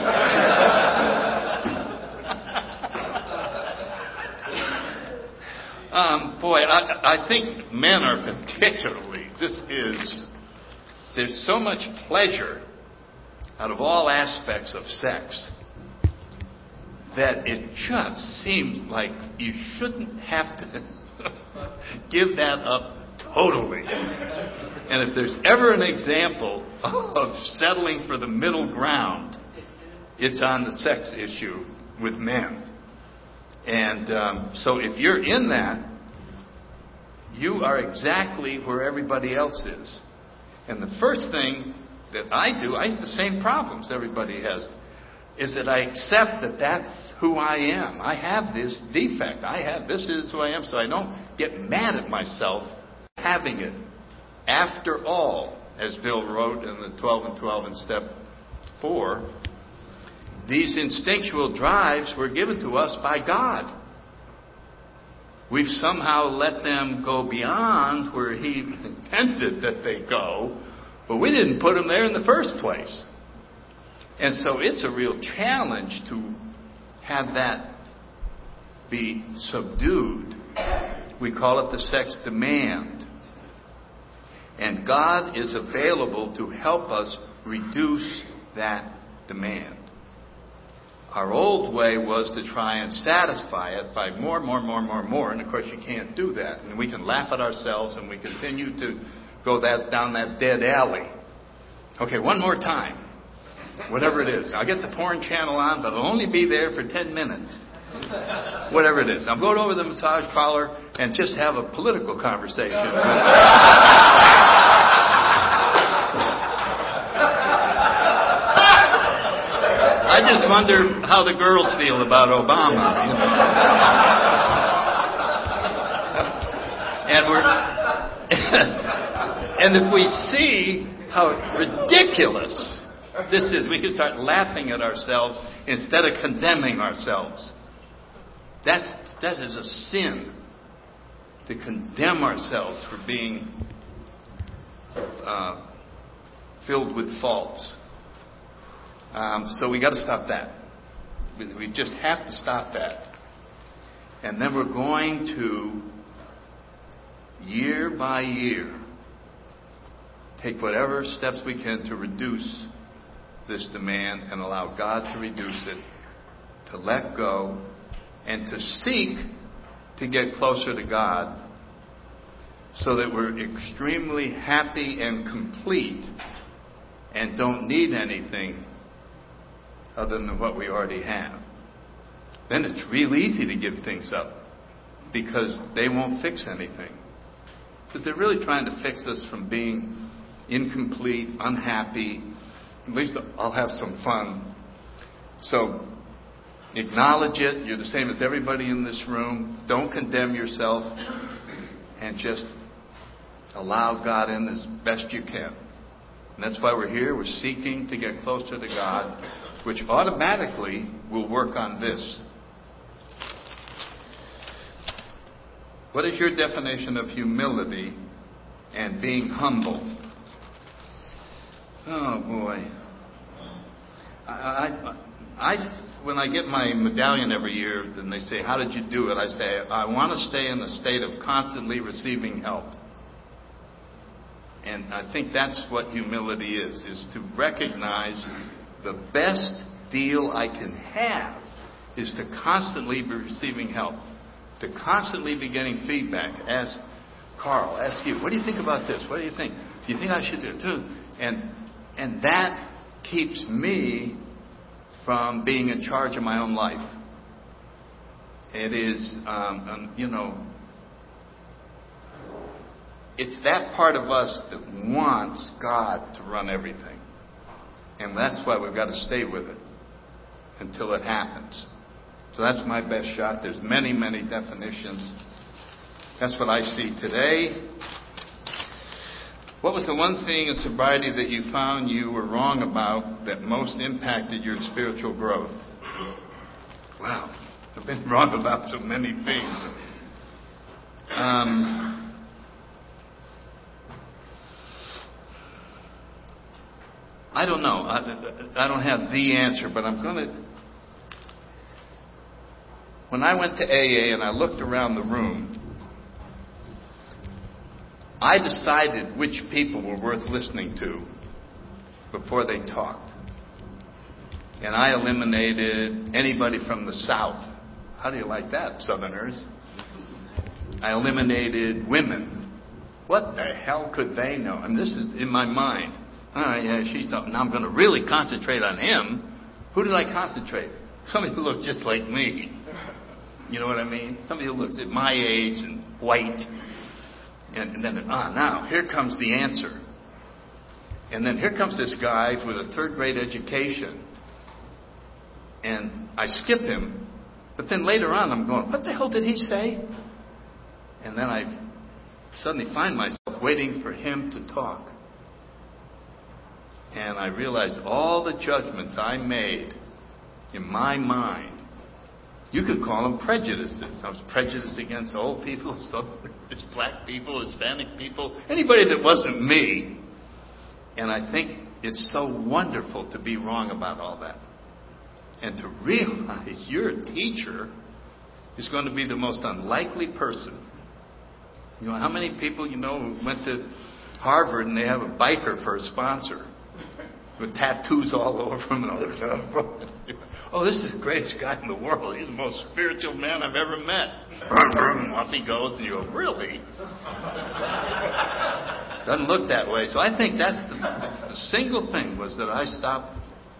um, boy, I, I think men are particularly, this is, there's so much pleasure out of all aspects of sex that it just seems like you shouldn't have to give that up totally. And if there's ever an example of settling for the middle ground, it's on the sex issue with men. And um, so if you're in that, you are exactly where everybody else is. And the first thing that I do, I have the same problems everybody has, is that I accept that that's who I am. I have this defect. I have, this is who I am, so I don't get mad at myself having it. After all, as Bill wrote in the twelve and twelve in step four, these instinctual drives were given to us by God. We've somehow let them go beyond where He intended that they go, but we didn't put them there in the first place. And so it's a real challenge to have that be subdued. We call it the sex demand. And God is available to help us reduce that demand. Our old way was to try and satisfy it by more, more, more, more, more. And of course you can't do that. And we can laugh at ourselves and we continue to go that down that dead alley. Okay, one more time. Whatever it is. I'll get the porn channel on, but it'll only be there for ten minutes. Whatever it is. I'm going over the massage parlor and just have a political conversation. I just wonder how the girls feel about Obama. You know? And we're and if we see how ridiculous this is, we can start laughing at ourselves instead of condemning ourselves. That's, that is a sin, to condemn ourselves for being uh, filled with faults. Um, so we got to stop that. We, we just have to stop that. And then we're going to, year by year, take whatever steps we can to reduce this demand and allow God to reduce it, to let go, and to seek to get closer to God so that we're extremely happy and complete and don't need anything other than what we already have. Then it's real easy to give things up because they won't fix anything. Because they're really trying to fix us from being incomplete, unhappy. At least I'll have some fun. So acknowledge it. You're the same as everybody in this room. Don't condemn yourself. And just allow God in as best you can. And that's why we're here. We're seeking to get closer to God, which automatically will work on this. What is your definition of humility and being humble? Oh boy. I, I, I, when I get my medallion every year, and they say, how did you do it? I say, I want to stay in a state of constantly receiving help. And I think that's what humility is, is to recognize the best deal I can have is to constantly be receiving help, to constantly be getting feedback. Ask Carl, ask you, what do you think about this? What do you think? Do you think I should do it too? And, and that keeps me from being in charge of my own life. It is, um, um, you know, it's that part of us that wants God to run everything. And that's why we've got to stay with it until it happens. So that's my best shot. There's many, many definitions. That's what I see today. What was the one thing in sobriety that you found you were wrong about that most impacted your spiritual growth? Wow, I've been wrong about so many things. Um... I don't know. I, I don't have the answer, but I'm going to... When I went to A A and I looked around the room, I decided which people were worth listening to before they talked. And I eliminated anybody from the South. How do you like that, Southerners? I eliminated women. What the hell could they know? And this is in my mind. All right, yeah, she's up. Now I'm going to really concentrate on him. Who did I concentrate? Somebody who looked just like me. You know what I mean? Somebody who looks at my age and white. And, and then, ah, now, here comes the answer. And then here comes this guy with a third grade education. And I skip him. But then later on, I'm going, what the hell did he say? And then I suddenly find myself waiting for him to talk. And I realized all the judgments I made in my mind, you could call them prejudices. I was prejudiced against old people, black people, Hispanic people, anybody that wasn't me. And I think it's so wonderful to be wrong about all that. And to realize your teacher is going to be the most unlikely person. You know, how many people you know who went to Harvard and they have a biker for a sponsor? With tattoos all over him and all this stuff. Oh, this is the greatest guy in the world. He's the most spiritual man I've ever met. Off he goes, and you go, really? Doesn't look that way. So I think that's the, the single thing was that I stopped.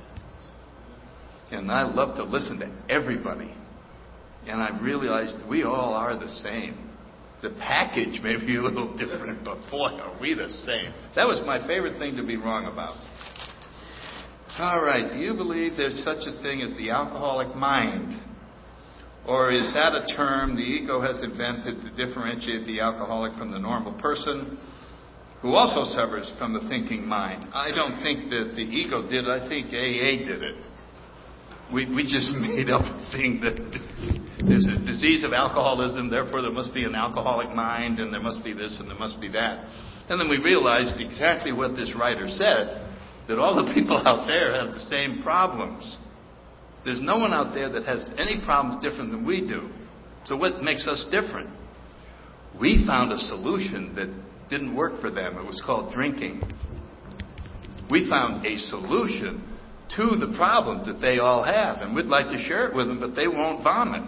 And I love to listen to everybody. And I realized we all are the same. The package may be a little different, but boy, are we the same. That was my favorite thing to be wrong about. All right, do you believe there's such a thing as the alcoholic mind? Or is that a term the ego has invented to differentiate the alcoholic from the normal person who also suffers from the thinking mind? I don't think that the ego did it. I think A A did it. We we just made up a thing that there's a disease of alcoholism, therefore there must be an alcoholic mind, and there must be this and there must be that. And then we realized exactly what this writer said, that all the people out there have the same problems. There's no one out there that has any problems different than we do. So what makes us different? We found a solution that didn't work for them. It was called drinking. We found a solution to the problem that they all have. And we'd like to share it with them, but they won't vomit.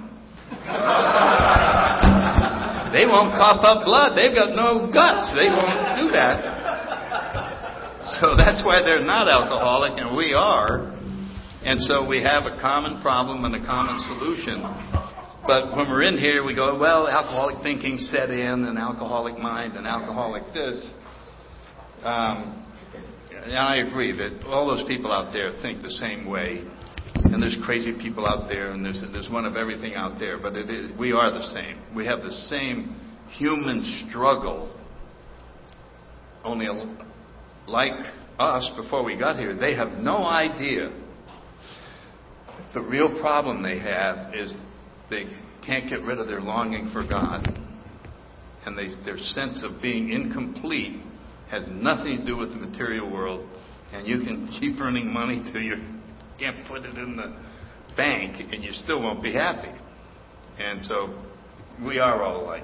They won't cough up blood. They've got no guts. They won't do that. So that's why they're not alcoholic and we are. And so we have a common problem and a common solution. But when we're in here, we go, well, alcoholic thinking set in, and alcoholic mind, and alcoholic this. Um, and I agree that all those people out there think the same way. And there's crazy people out there, and there's there's one of everything out there. But it is, we are the same. We have the same human struggle. Only a, like us before we got here, they have no idea. The real problem they have is they can't get rid of their longing for God. And they, their sense of being incomplete has nothing to do with the material world. And you can keep earning money till you can't put it in the bank and you still won't be happy. And so we are all alike.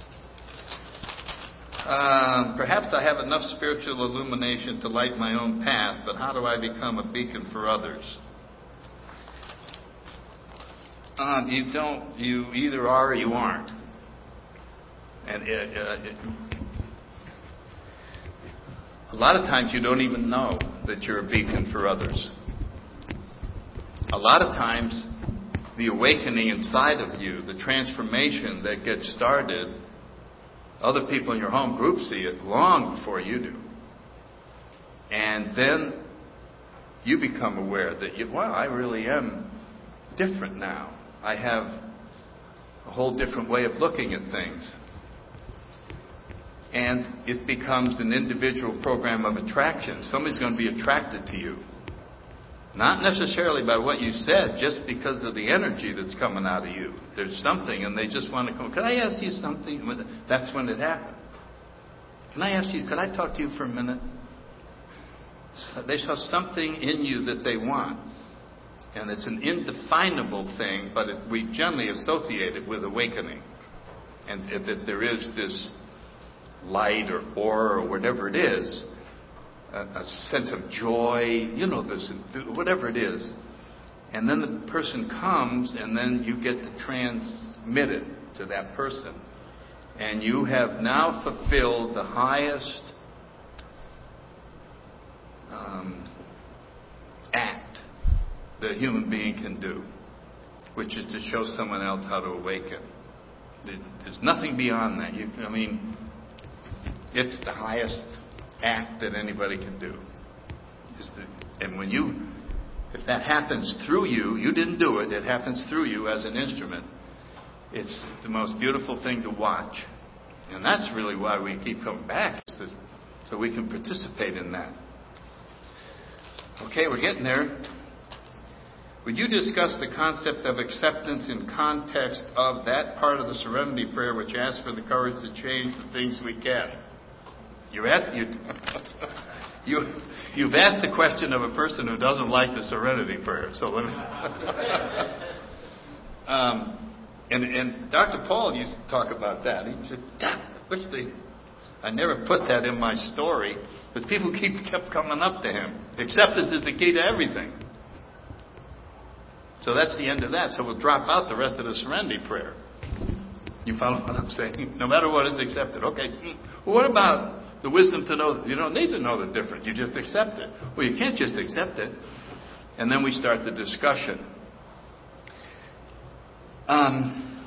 Uh, perhaps I have enough spiritual illumination to light my own path, but how do I become a beacon for others? Uh, you don't. You either are or you aren't. And it, uh, it, a lot of times you don't even know that you're a beacon for others. A lot of times the awakening inside of you, the transformation that gets started, other people in your home group see it long before you do. And then you become aware that, you, wow, I really am different now. I have a whole different way of looking at things. And it becomes an individual program of attraction. Somebody's going to be attracted to you. Not necessarily by what you said, just because of the energy that's coming out of you. There's something, and they just want to come. Can I ask you something? That's when it happened. Can I ask you, could I talk to you for a minute? So they saw something in you that they want. And it's an indefinable thing, but it, we generally associate it with awakening. And that there is this light or aura or whatever it is, a, a sense of joy, you know, this, whatever it is. And then the person comes, and then you get to transmit it to that person. And you have now fulfilled the highest um, act that a human being can do, which is to show someone else how to awaken. There's nothing beyond that. You, I mean, it's the highest act that anybody can do. The, and when you, if that happens through you, you didn't do it, it happens through you as an instrument, it's the most beautiful thing to watch. And that's really why we keep coming back, is to, so we can participate in that. Okay, we're getting there. Would you discuss the concept of acceptance in context of that part of the Serenity Prayer which asks for the courage to change the things we can? You're asked, you, you, you've asked the question of a person who doesn't like the Serenity Prayer. So let me. um, and, and Doctor Paul used to talk about that. He said, God, I wish they. I never put that in my story, but people keep kept coming up to him. Acceptance is the key to everything. So that's the end of that. So we'll drop out the rest of the Serenity Prayer. You follow what I'm saying? No matter what is accepted. Okay. Well, what about the wisdom to know that you don't need to know the difference? You just accept it. Well, you can't just accept it. And then we start the discussion. Um,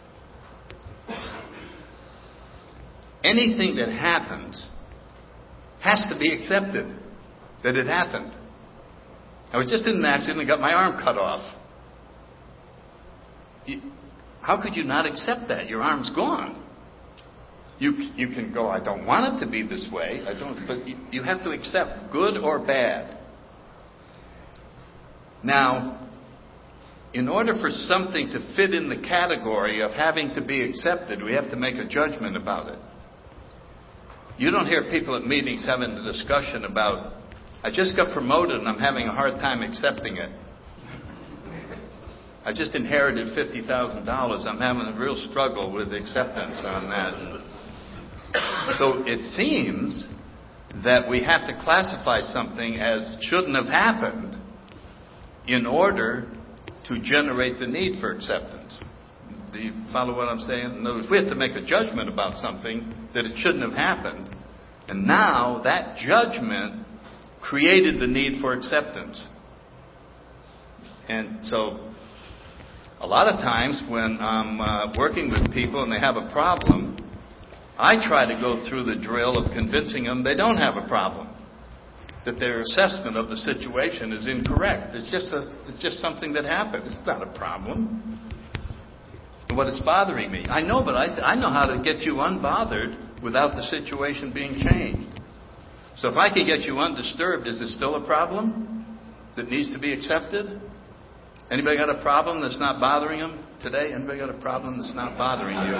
anything that happens has to be accepted that it happened. I was just in an accident and got my arm cut off. You, how could you not accept that? Your arm's gone. You you can go, I don't want it to be this way. I don't. But you, you have to accept good or bad. Now, in order for something to fit in the category of having to be accepted, we have to make a judgment about it. You don't hear people at meetings having a discussion about, I just got promoted and I'm having a hard time accepting it. I just inherited fifty thousand dollars. I'm having a real struggle with acceptance on that. So it seems that we have to classify something as shouldn't have happened in order to generate the need for acceptance. Do you follow what I'm saying? In other words, we have to make a judgment about something that it shouldn't have happened. And now that judgment created the need for acceptance. And so a lot of times when I'm uh, working with people and they have a problem, I try to go through the drill of convincing them they don't have a problem, that their assessment of the situation is incorrect. It's just a, it's just something that happened. It's not a problem. What is bothering me? I know, but I, I know how to get you unbothered without the situation being changed. So if I can get you undisturbed, is it still a problem that needs to be accepted? Anybody got a problem that's not bothering them today? Anybody got a problem that's not bothering you?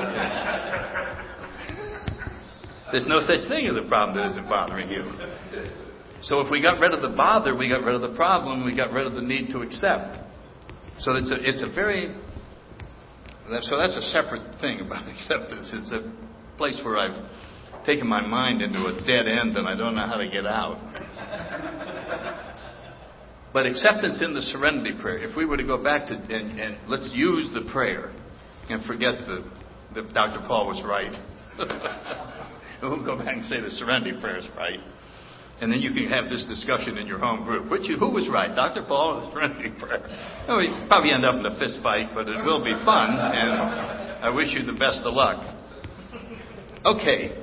There's no such thing as a problem that isn't bothering you. So if we got rid of the bother, we got rid of the problem, we got rid of the need to accept. So it's a, it's a very, so that's a separate thing about acceptance. It's a place where I've taken my mind into a dead end and I don't know how to get out. But acceptance in the serenity prayer, if we were to go back to, and, and let's use the prayer and forget the, that Doctor Paul was right. We'll go back and say the serenity prayer is right. And then you can have this discussion in your home group. Which, who was right, Doctor Paul or the serenity prayer? Well, we probably end up in a fist fight, but it will be fun, and I wish you the best of luck. Okay.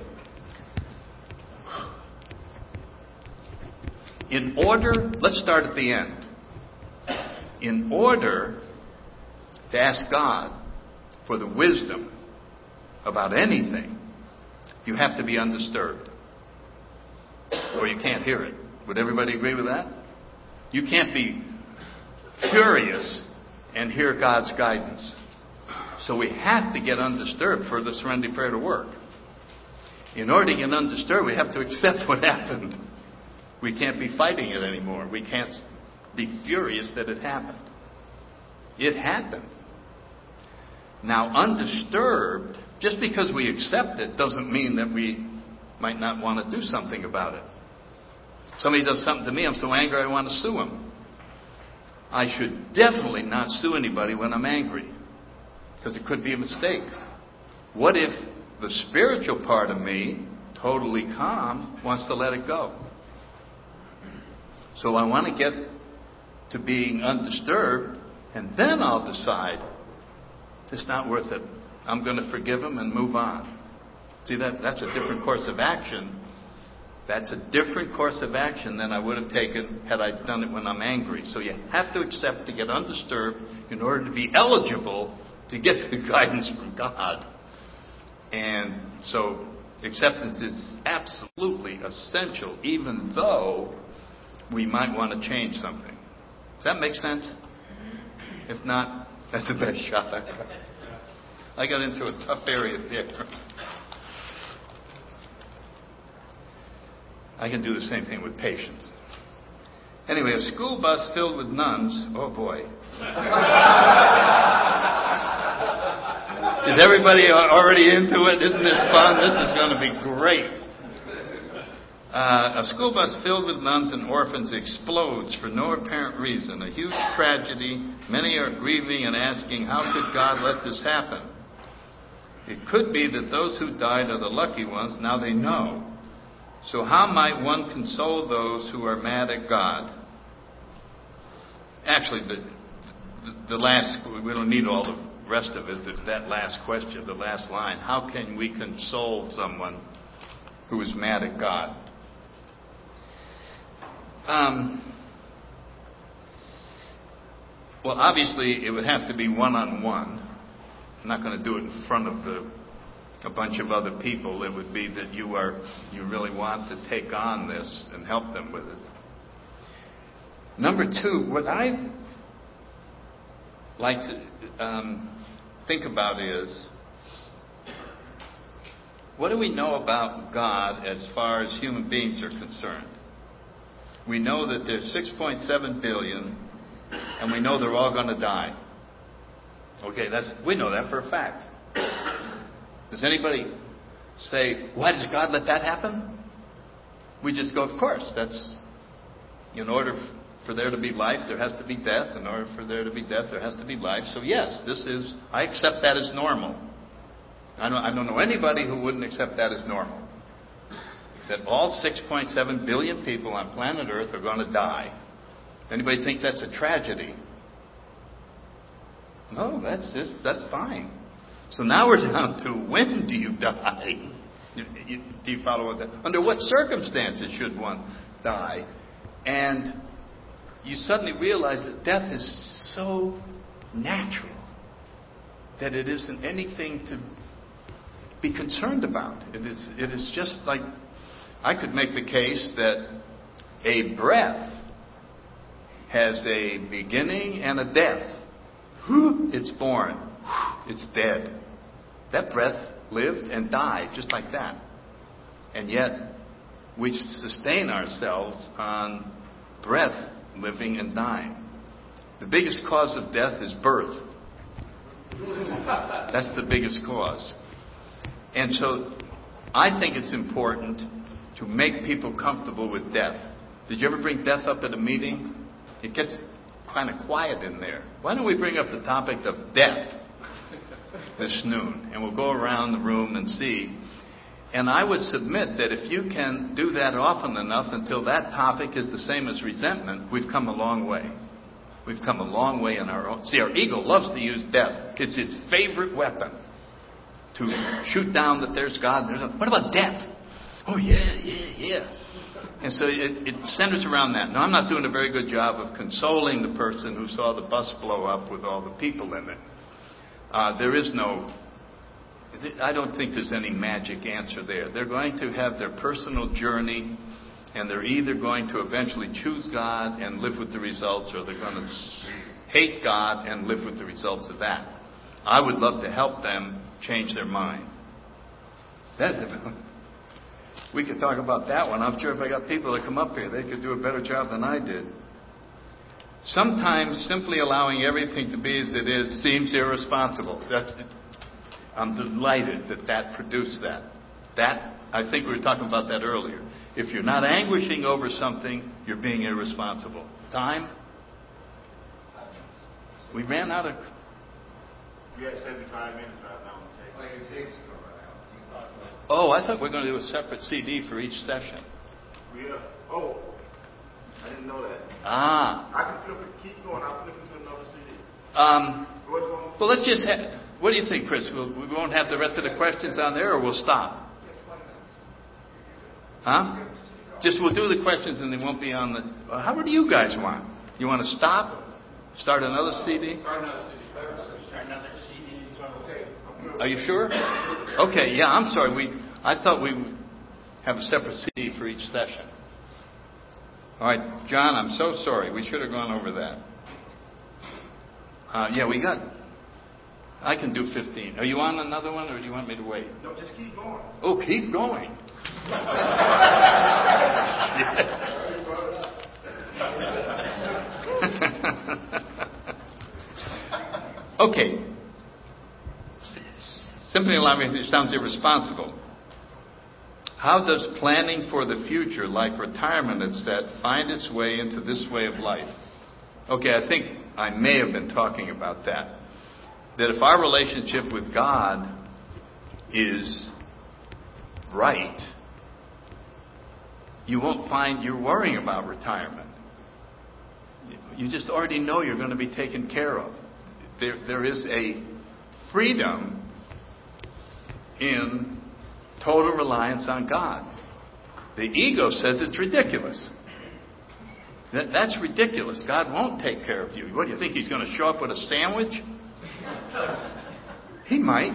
In order, let's start at the end. In order to ask God for the wisdom about anything, you have to be undisturbed, or you can't hear it. Would everybody agree with that? You can't be furious and hear God's guidance. So we have to get undisturbed for the serenity prayer to work. In order to get undisturbed, we have to accept what happened. We can't be fighting it anymore. We can't be furious that it happened. It happened. Now, undisturbed, just because we accept it doesn't mean that we might not want to do something about it. Somebody does something to me, I'm so angry I want to sue him. I should definitely not sue anybody when I'm angry, because it could be a mistake. What if the spiritual part of me, totally calm, wants to let it go? So I want to get to being undisturbed, and then I'll decide it's not worth it. I'm going to forgive him and move on. See, that that's a different course of action. That's a different course of action than I would have taken had I done it when I'm angry. So you have to accept to get undisturbed in order to be eligible to get the guidance from God. And so acceptance is absolutely essential, even though we might want to change something. Does that make sense? If not, that's the best shot I got. I got into a tough area there. I can do the same thing with patience. Anyway, a school bus filled with nuns. Oh boy. Is everybody already into it? Isn't this fun? This is going to be great. Uh, a school bus filled with nuns and orphans explodes for no apparent reason. A huge tragedy. Many are grieving and asking, how could God let this happen? It could be that those who died are the lucky ones. Now they know. So how might one console those who are mad at God? Actually, the, the, the last, we don't need all the rest of it, that last question, the last line. How can we console someone who is mad at God? Um, well, obviously, it would have to be one-on-one. I'm not going to do it in front of the, a bunch of other people. It would be that you are you really want to take on this and help them with it. Number two, what I like to um, think about is, what do we know about God as far as human beings are concerned? We know that there's six point seven billion, and we know they're all going to die. Okay, that's we know that for a fact. Does anybody say, why does God let that happen? We just go, of course. That's, in order for there to be life, there has to be death. In order for there to be death, there has to be life. So yes, this is, I accept that as normal. I don't, I don't know anybody who wouldn't accept that as normal. That all six point seven billion people on planet Earth are going to die. Anybody think that's a tragedy? No, that's just, that's fine. So now we're down to, when do you die? You, you, do you follow what that? Under what circumstances should one die? And you suddenly realize that death is so natural that it isn't anything to be concerned about. It is, it is just like I could make the case that a breath has a beginning and a death. It's born. It's dead. That breath lived and died just like that. And yet, we sustain ourselves on breath, living and dying. The biggest cause of death is birth. That's the biggest cause. And so, I think it's important to make people comfortable with death. Did you ever bring death up at a meeting? It gets kind of quiet in there. Why don't we bring up the topic of death this noon? And we'll go around the room and see. And I would submit that if you can do that often enough until that topic is the same as resentment, we've come a long way. We've come a long way in our own. See, our ego loves to use death. It's its favorite weapon to shoot down that there's God. There's a, what about death? Oh, yeah, yeah, yes. And so it, it centers around that. Now, I'm not doing a very good job of consoling the person who saw the bus blow up with all the people in it. Uh, there is no, I don't think there's any magic answer there. They're going to have their personal journey, and they're either going to eventually choose God and live with the results, or they're going to hate God and live with the results of that. I would love to help them change their mind. That's it. We could talk about that one. I'm sure if I got people that come up here, they could do a better job than I did. Sometimes simply allowing everything to be as it is seems irresponsible. That's, I'm delighted that that produced that. That, I think we were talking about that earlier. If you're not anguishing over something, you're being irresponsible. Time? We ran out of... We had seventy-five minutes right now on the table. Oh, I thought we were going to do a separate C D for each session. Yeah. Oh, I didn't know that. Ah. I can flip it. Keep going. I'll flip into another C D. Um, well, let's just have... What do you think, Chris? We'll, we won't have the rest of the questions on there, or we'll stop? Huh? Just we'll do the questions and they won't be on the... Uh, how do you guys want? You want to stop? Start another C D? Start another C D. Start another C D. Are you sure? Okay, yeah, I'm sorry. We I thought we would have a separate C D for each session. All right, John, I'm so sorry. We should have gone over that. Uh, yeah, we got... I can do fifteen. Are you on another one, or do you want me to wait? No, just keep going. Oh, keep going. Okay. Simply allowing it sounds irresponsible. How does planning for the future, like retirement, et cetera, find its way into this way of life? Okay, I think I may have been talking about that. That if our relationship with God is right, you won't find you're worrying about retirement. You just already know you're going to be taken care of. There, there is a freedom in total reliance on God. The ego says it's ridiculous. That, that's ridiculous. God won't take care of you. What do you think? He's going to show up with a sandwich? He might.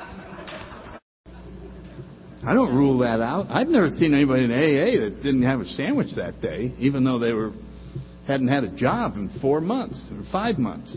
I don't rule that out. I've never seen anybody in A A that didn't have a sandwich that day, even though they were hadn't had a job in four months or five months.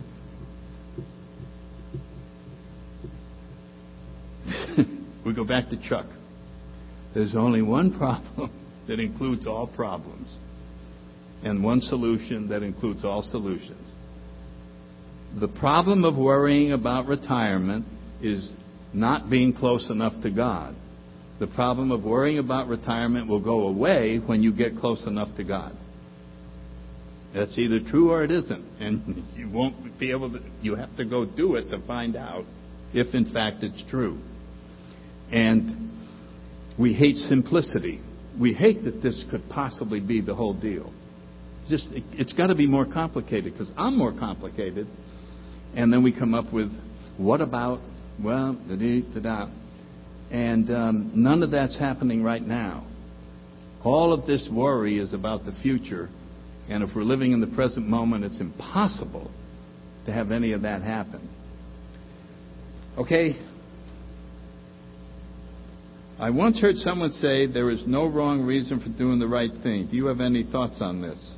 We go back to Chuck. There's only one problem that includes all problems, and one solution that includes all solutions. The problem of worrying about retirement is not being close enough to God. The problem of worrying about retirement will go away when you get close enough to God. That's either true or it isn't. And you won't be able to, you have to go do it to find out if in fact it's true. And we hate simplicity. We hate that this could possibly be the whole deal. Just, it, it's got to be more complicated because I'm more complicated. And then we come up with, what about, well, da-dee, da-da. And um, none of that's happening right now. All of this worry is about the future. And if we're living in the present moment, it's impossible to have any of that happen. Okay? I once heard someone say there is no wrong reason for doing the right thing. Do you have any thoughts on this?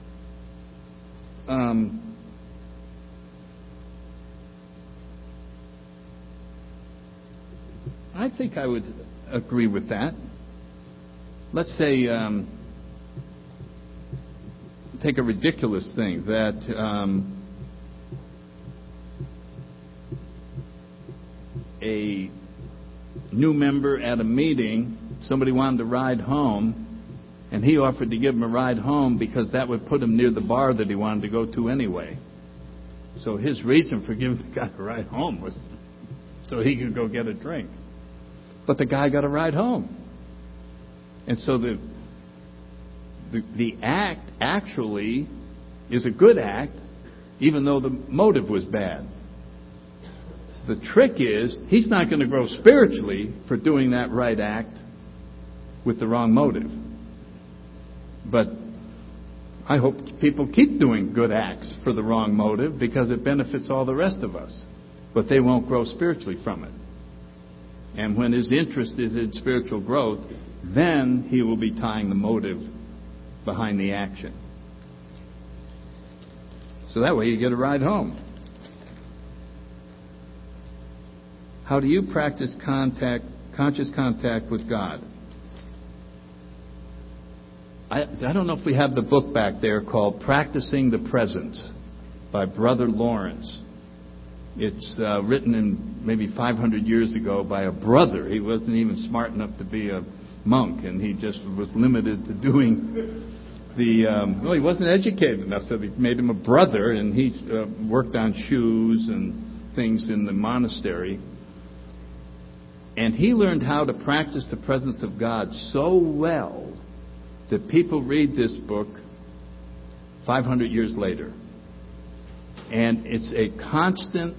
Um, I think I would agree with that. Let's say, um, take a ridiculous thing that um, a new member at a meeting, somebody wanted to ride home, and he offered to give him a ride home because that would put him near the bar that he wanted to go to anyway. So his reason for giving the guy a ride home was so he could go get a drink. But the guy got a ride home. And so the the, the act actually is a good act, even though the motive was bad. The trick is, he's not going to grow spiritually for doing that right act with the wrong motive. But I hope people keep doing good acts for the wrong motive because it benefits all the rest of us. But they won't grow spiritually from it. And when his interest is in spiritual growth, then he will be tying the motive behind the action. So that way you get a ride home. How do you practice contact, conscious contact with God? I, I don't know if we have the book back there called Practicing the Presence by Brother Lawrence. It's uh, written in maybe five hundred years ago by a brother. He wasn't even smart enough to be a monk, and he just was limited to doing the... Um, well, he wasn't educated enough, so they made him a brother, and he uh, worked on shoes and things in the monastery. And he learned how to practice the presence of God so well that people read this book five hundred years later. And it's a constant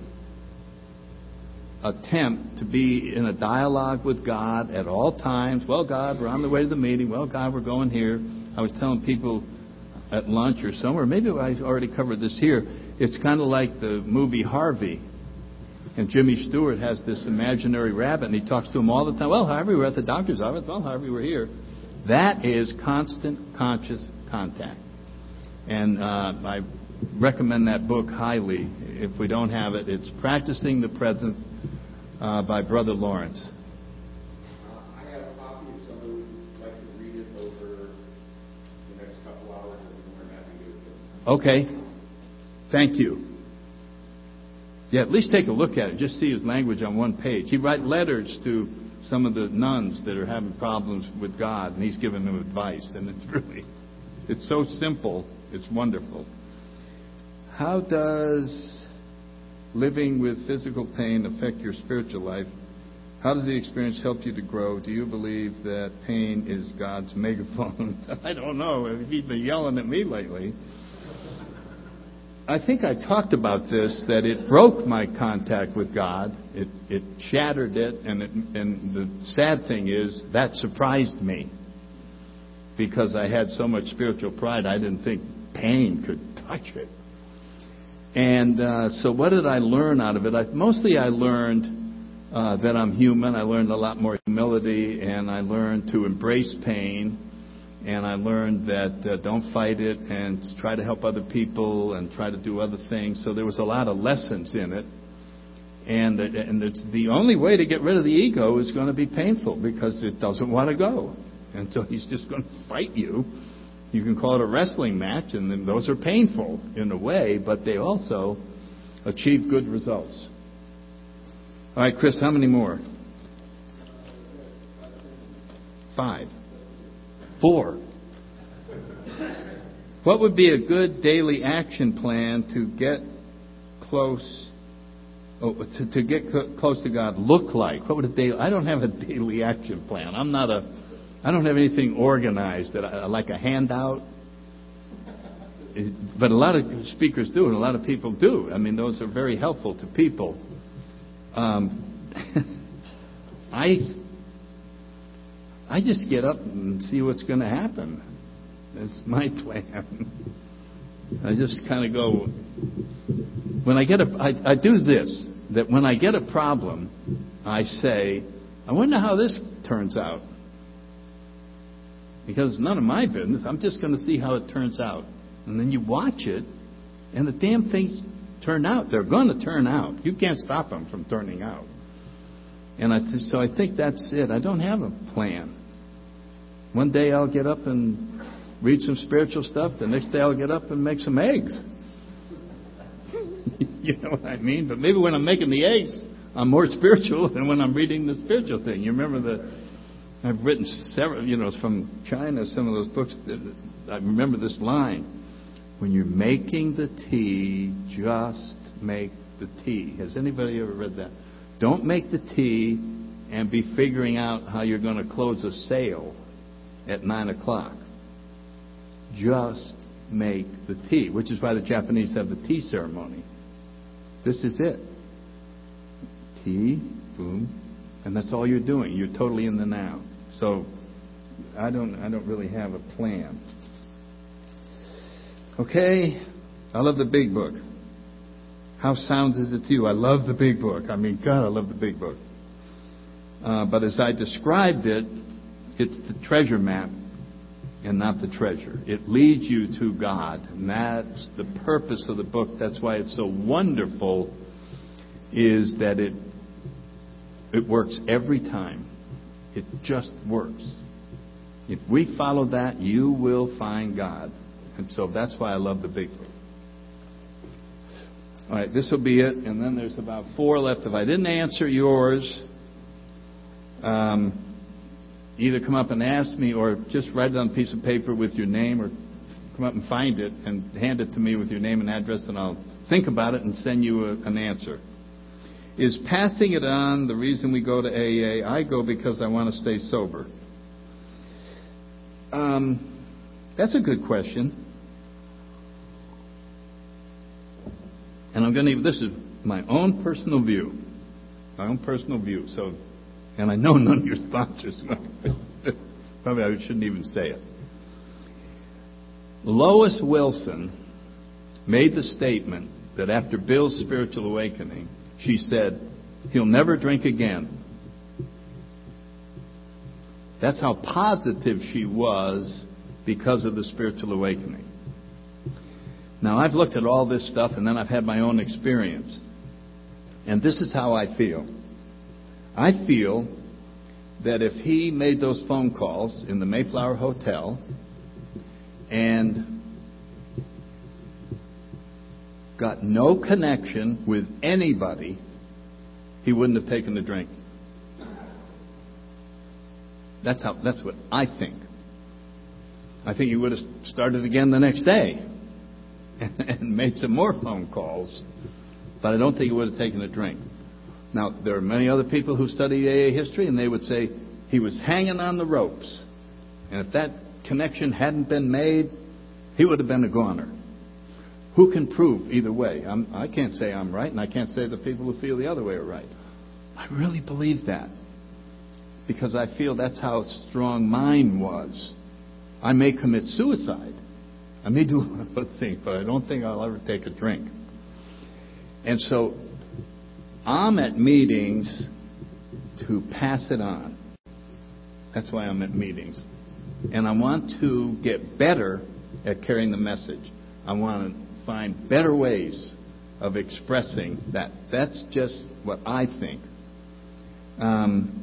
attempt to be in a dialogue with God at all times. Well, God, we're on the way to the meeting. Well, God, we're going here. I was telling people at lunch or somewhere, maybe I already covered this here. It's kind of like the movie Harvey. And Jimmy Stewart has this imaginary rabbit, and he talks to him all the time. Well, Harvey, we're at the doctor's office. Well, Harvey, we're here. That is constant conscious contact. And uh, I recommend that book highly. If we don't have it, it's Practicing the Presence uh, by Brother Lawrence. Uh, I have a copy if somebody would like to read it over the next couple hours. I'd be happy to do it. Okay. Thank you. Yeah, at least take a look at it. Just see his language on one page. He writes letters to some of the nuns that are having problems with God, and he's giving them advice. And it's really, it's so simple. It's wonderful. How does living with physical pain affect your spiritual life? How does the experience help you to grow? Do you believe that pain is God's megaphone? I don't know. He's been yelling at me lately. I think I talked about this, that it broke my contact with God. It, it shattered it, and, it, and the sad thing is that surprised me because I had so much spiritual pride, I didn't think pain could touch it. And uh, so what did I learn out of it? I, mostly I learned uh, that I'm human. I learned a lot more humility, and I learned to embrace pain. And I learned that uh, don't fight it and try to help other people and try to do other things. So there was a lot of lessons in it. And, and it's the only way to get rid of the ego is going to be painful because it doesn't want to go. And so he's just going to fight you. You can call it a wrestling match, and then those are painful in a way, but they also achieve good results. All right, Chris, how many more? Five. Four. What would be a good daily action plan to get close oh, to, to get co- close to God look like? What would a daily? I don't have a daily action plan. I'm not a. I don't have anything organized that I, like a handout. But a lot of speakers do, and a lot of people do. I mean, those are very helpful to people. Um, I. I just get up and see what's going to happen. That's my plan. I just kind of go. When I get a, I, I do this. That when I get a problem, I say, I wonder how this turns out. because it's none of my business. I'm just going to see how it turns out. And then you watch it, and the damn things turn out. They're going to turn out. You can't stop them from turning out. And I th- so I think that's it. I don't have a plan. One day I'll get up and read some spiritual stuff. The next day I'll get up and make some eggs. You know what I mean? But maybe when I'm making the eggs, I'm more spiritual than when I'm reading the spiritual thing. You remember the... I've written several, you know, from China, some of those books. I remember this line. When you're making the tea, just make the tea. Has anybody ever read that? Don't make the tea and be figuring out how you're going to close a sale at nine o'clock. Just make the tea, which is why the Japanese have the tea ceremony. This is it. Tea, boom, and that's all you're doing. You're totally in the now. So I don't I don't really have a plan. Okay, I love the big book. How sound is it to you? I love the big book. I mean, God, I love the big book. Uh, but as I described it, it's the treasure map and not the treasure. It leads you to God, and that's the purpose of the book. That's why it's so wonderful, is that it it works every time. It just works. If we follow that, you will find God. And so that's why I love the big book. All right, this will be it. And then there's about four left. If I didn't answer yours, um, either come up and ask me or just write it on a piece of paper with your name, or come up and find it and hand it to me with your name and address, and I'll think about it and send you a, an answer. Is passing it on the reason we go to A A? I go because I want to stay sober. Um, that's a good question. And I'm going to, this is my own personal view. My own personal view. So, and I know none of your sponsors. Probably I shouldn't even say it. Lois Wilson made the statement that after Bill's spiritual awakening, she said, he'll never drink again. That's how positive she was because of the spiritual awakening. Now, I've looked at all this stuff, and then I've had my own experience. And this is how I feel. I feel that if he made those phone calls in the Mayflower Hotel and got no connection with anybody, he wouldn't have taken the drink. That's how. That's what I think. I think he would have started again the next day and, and made some more phone calls, but I don't think he would have taken a drink. Now, there are many other people who study A A history, and they would say he was hanging on the ropes, and if that connection hadn't been made, he would have been a goner. Who can prove either way? I'm, I can't say I'm right, and I can't say the people who feel the other way are right. I really believe that, because I feel that's how strong mine was. I may commit suicide. I may do a lot of other things, but I don't think I'll ever take a drink. And so I'm at meetings to pass it on. That's why I'm at meetings. And I want to get better at carrying the message. I want to find better ways of expressing that. That's just what I think. Um,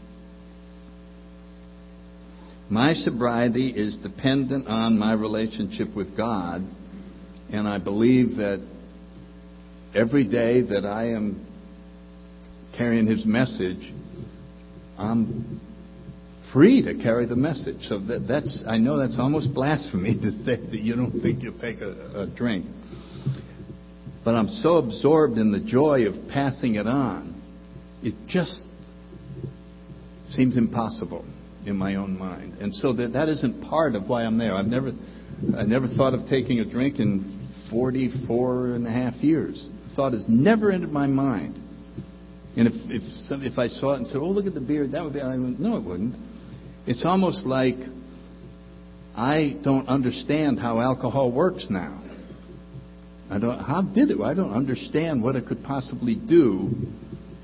my sobriety is dependent on my relationship with God, and I believe that every day that I am carrying His message, I'm free to carry the message. So that, that's, I know that's almost blasphemy to say that you don't think you'll take a, a drink. But I'm so absorbed in the joy of passing it on, it just seems impossible in my own mind. And so that, that isn't part of why I'm there. I've never, I never thought of taking a drink in forty-four and a half years. The thought has never entered my mind. And if if, some, if I saw it and said, "Oh, look at the beard," that would be, I went, no, it wouldn't. It's almost like I don't understand how alcohol works now. I don't. How did it? I don't understand what it could possibly do,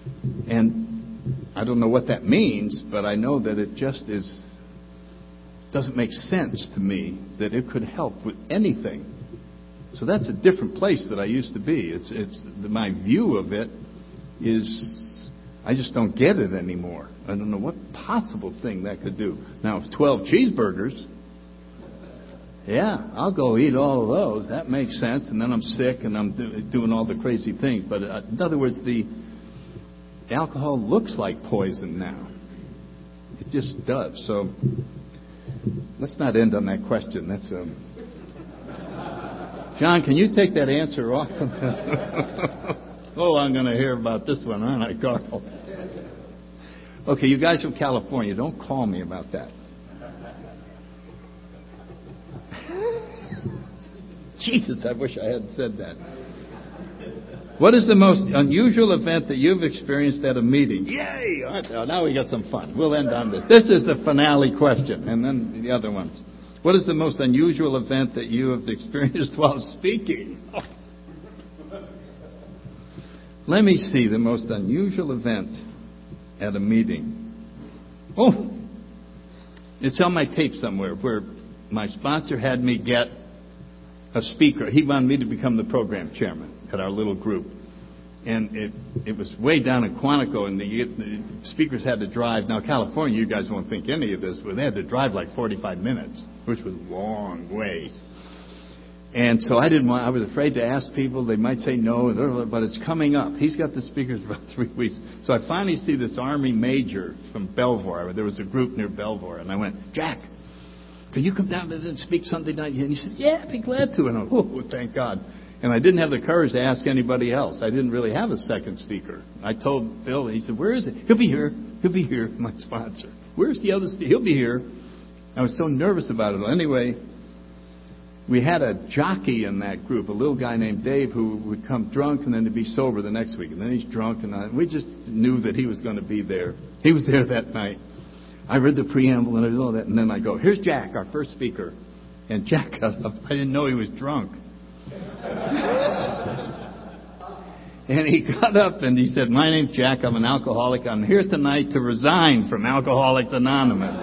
and I don't know what that means. But I know that it just is doesn't make sense to me that it could help with anything. So that's a different place that I used to be. It's it's my view of it is I just don't get it anymore. I don't know what possible thing that could do. Now, if twelve cheeseburgers, yeah, I'll go eat all of those. That makes sense. And then I'm sick and I'm do, doing all the crazy things. But uh, in other words, the alcohol looks like poison now. It just does. So let's not end on that question. That's um. John, can you take that answer off? Oh, I'm going to hear about this one, aren't I, Carl? Okay, you guys from California, don't call me about that. Jesus, I wish I hadn't said that. What is the most unusual event that you've experienced at a meeting? Yay! Now we got some fun. We'll end on this. This is the finale question, and then the other ones. What is the most unusual event that you have experienced while speaking? Let me see the most unusual event at a meeting. Oh, it's on my tape somewhere where my sponsor had me get a speaker. He wanted me to become the program chairman at our little group. And it it was way down in Quantico, and the, the speakers had to drive. Now, California, you guys won't think any of this, but they had to drive like forty-five minutes, which was a long way. And so I didn't want, I was afraid to ask people. They might say no, but it's coming up. He's got the speakers for about three weeks. So I finally see this Army major from Belvoir. There was a group near Belvoir, and I went, Jack, can you come down and speak Sunday night? And he said, yeah, I'd be glad to. And I went, oh, thank God. And I didn't have the courage to ask anybody else. I didn't really have a second speaker. I told Bill, he said, where is it? He'll be here. He'll be here, my sponsor. Where's the other speaker? He'll be here. I was so nervous about it. Anyway, we had a jockey in that group, a little guy named Dave, who would come drunk and then to be sober the next week. And then he's drunk, and I, we just knew that he was going to be there. He was there that night. I read the preamble and all that, and then I go, here's Jack, our first speaker. And Jack got up. I didn't know he was drunk. And he got up and he said, my name's Jack, I'm an alcoholic. I'm here tonight to resign from Alcoholics Anonymous.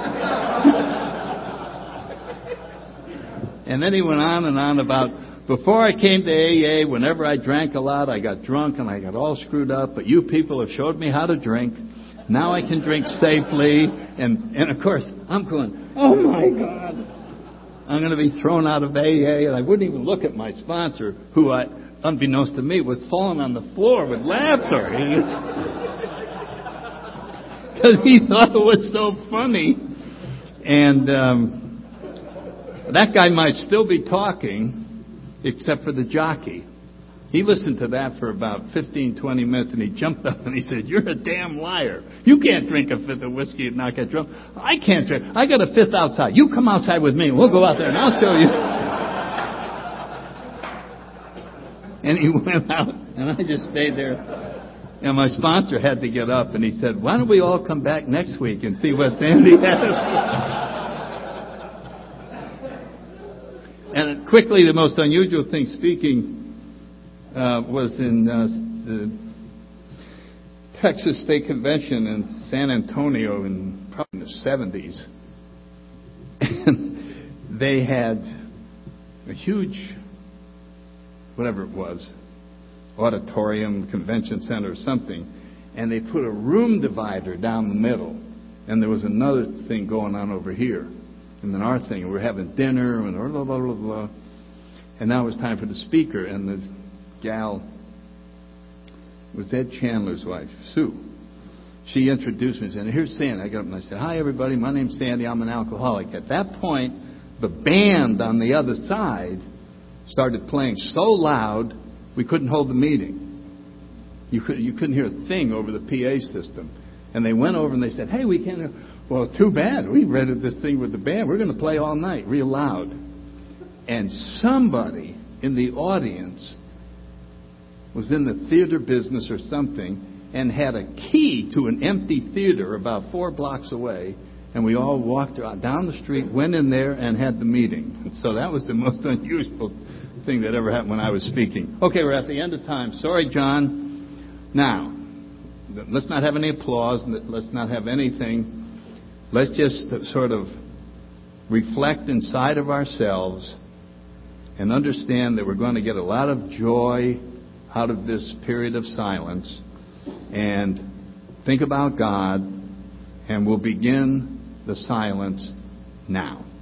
And then he went on and on about, before I came to A A, whenever I drank a lot, I got drunk and I got all screwed up. But you people have showed me how to drink. Now I can drink safely. And, and of course, I'm going, oh my God. I'm going to be thrown out of A A, and I wouldn't even look at my sponsor, who, I, unbeknownst to me, was falling on the floor with laughter. Because he thought it was so funny. And um, that guy might still be talking, except for the jockey. He listened to that for about fifteen, twenty minutes, and he jumped up and he said, you're a damn liar. You can't drink a fifth of whiskey and not get drunk. I can't drink. I got a fifth outside. You come outside with me. We'll go out there and I'll show you. And he went out, and I just stayed there. And my sponsor had to get up, and he said, why don't we all come back next week and see what Sandy has? And quickly, the most unusual thing speaking Uh, was in uh, the Texas State Convention in San Antonio in probably in the seventies. And they had a huge, whatever it was, auditorium, convention center or something, and they put a room divider down the middle. And there was another thing going on over here. And then our thing, we were having dinner and blah, blah, blah, blah. And now it was time for the speaker, and the gal was Ed Chandler's wife, Sue. She introduced me and said, here's Sandy. I got up and I said, hi, everybody. My name's Sandy. I'm an alcoholic. At that point, the band on the other side started playing so loud we couldn't hold the meeting. You, could, you couldn't hear a thing over the P A system. And they went over and they said, hey, we can't hear. Well, too bad. We rented this thing with the band. We're going to play all night real loud. And somebody in the audience was in the theater business or something and had a key to an empty theater about four blocks away, and we all walked down the street, went in there, and had the meeting. And so that was the most unusual thing that ever happened when I was speaking. Okay, we're at the end of time. Sorry, John. Now, let's not have any applause. Let's not have anything. Let's just sort of reflect inside of ourselves and understand that we're going to get a lot of joy out of this period of silence, and think about God, and we'll begin the silence now.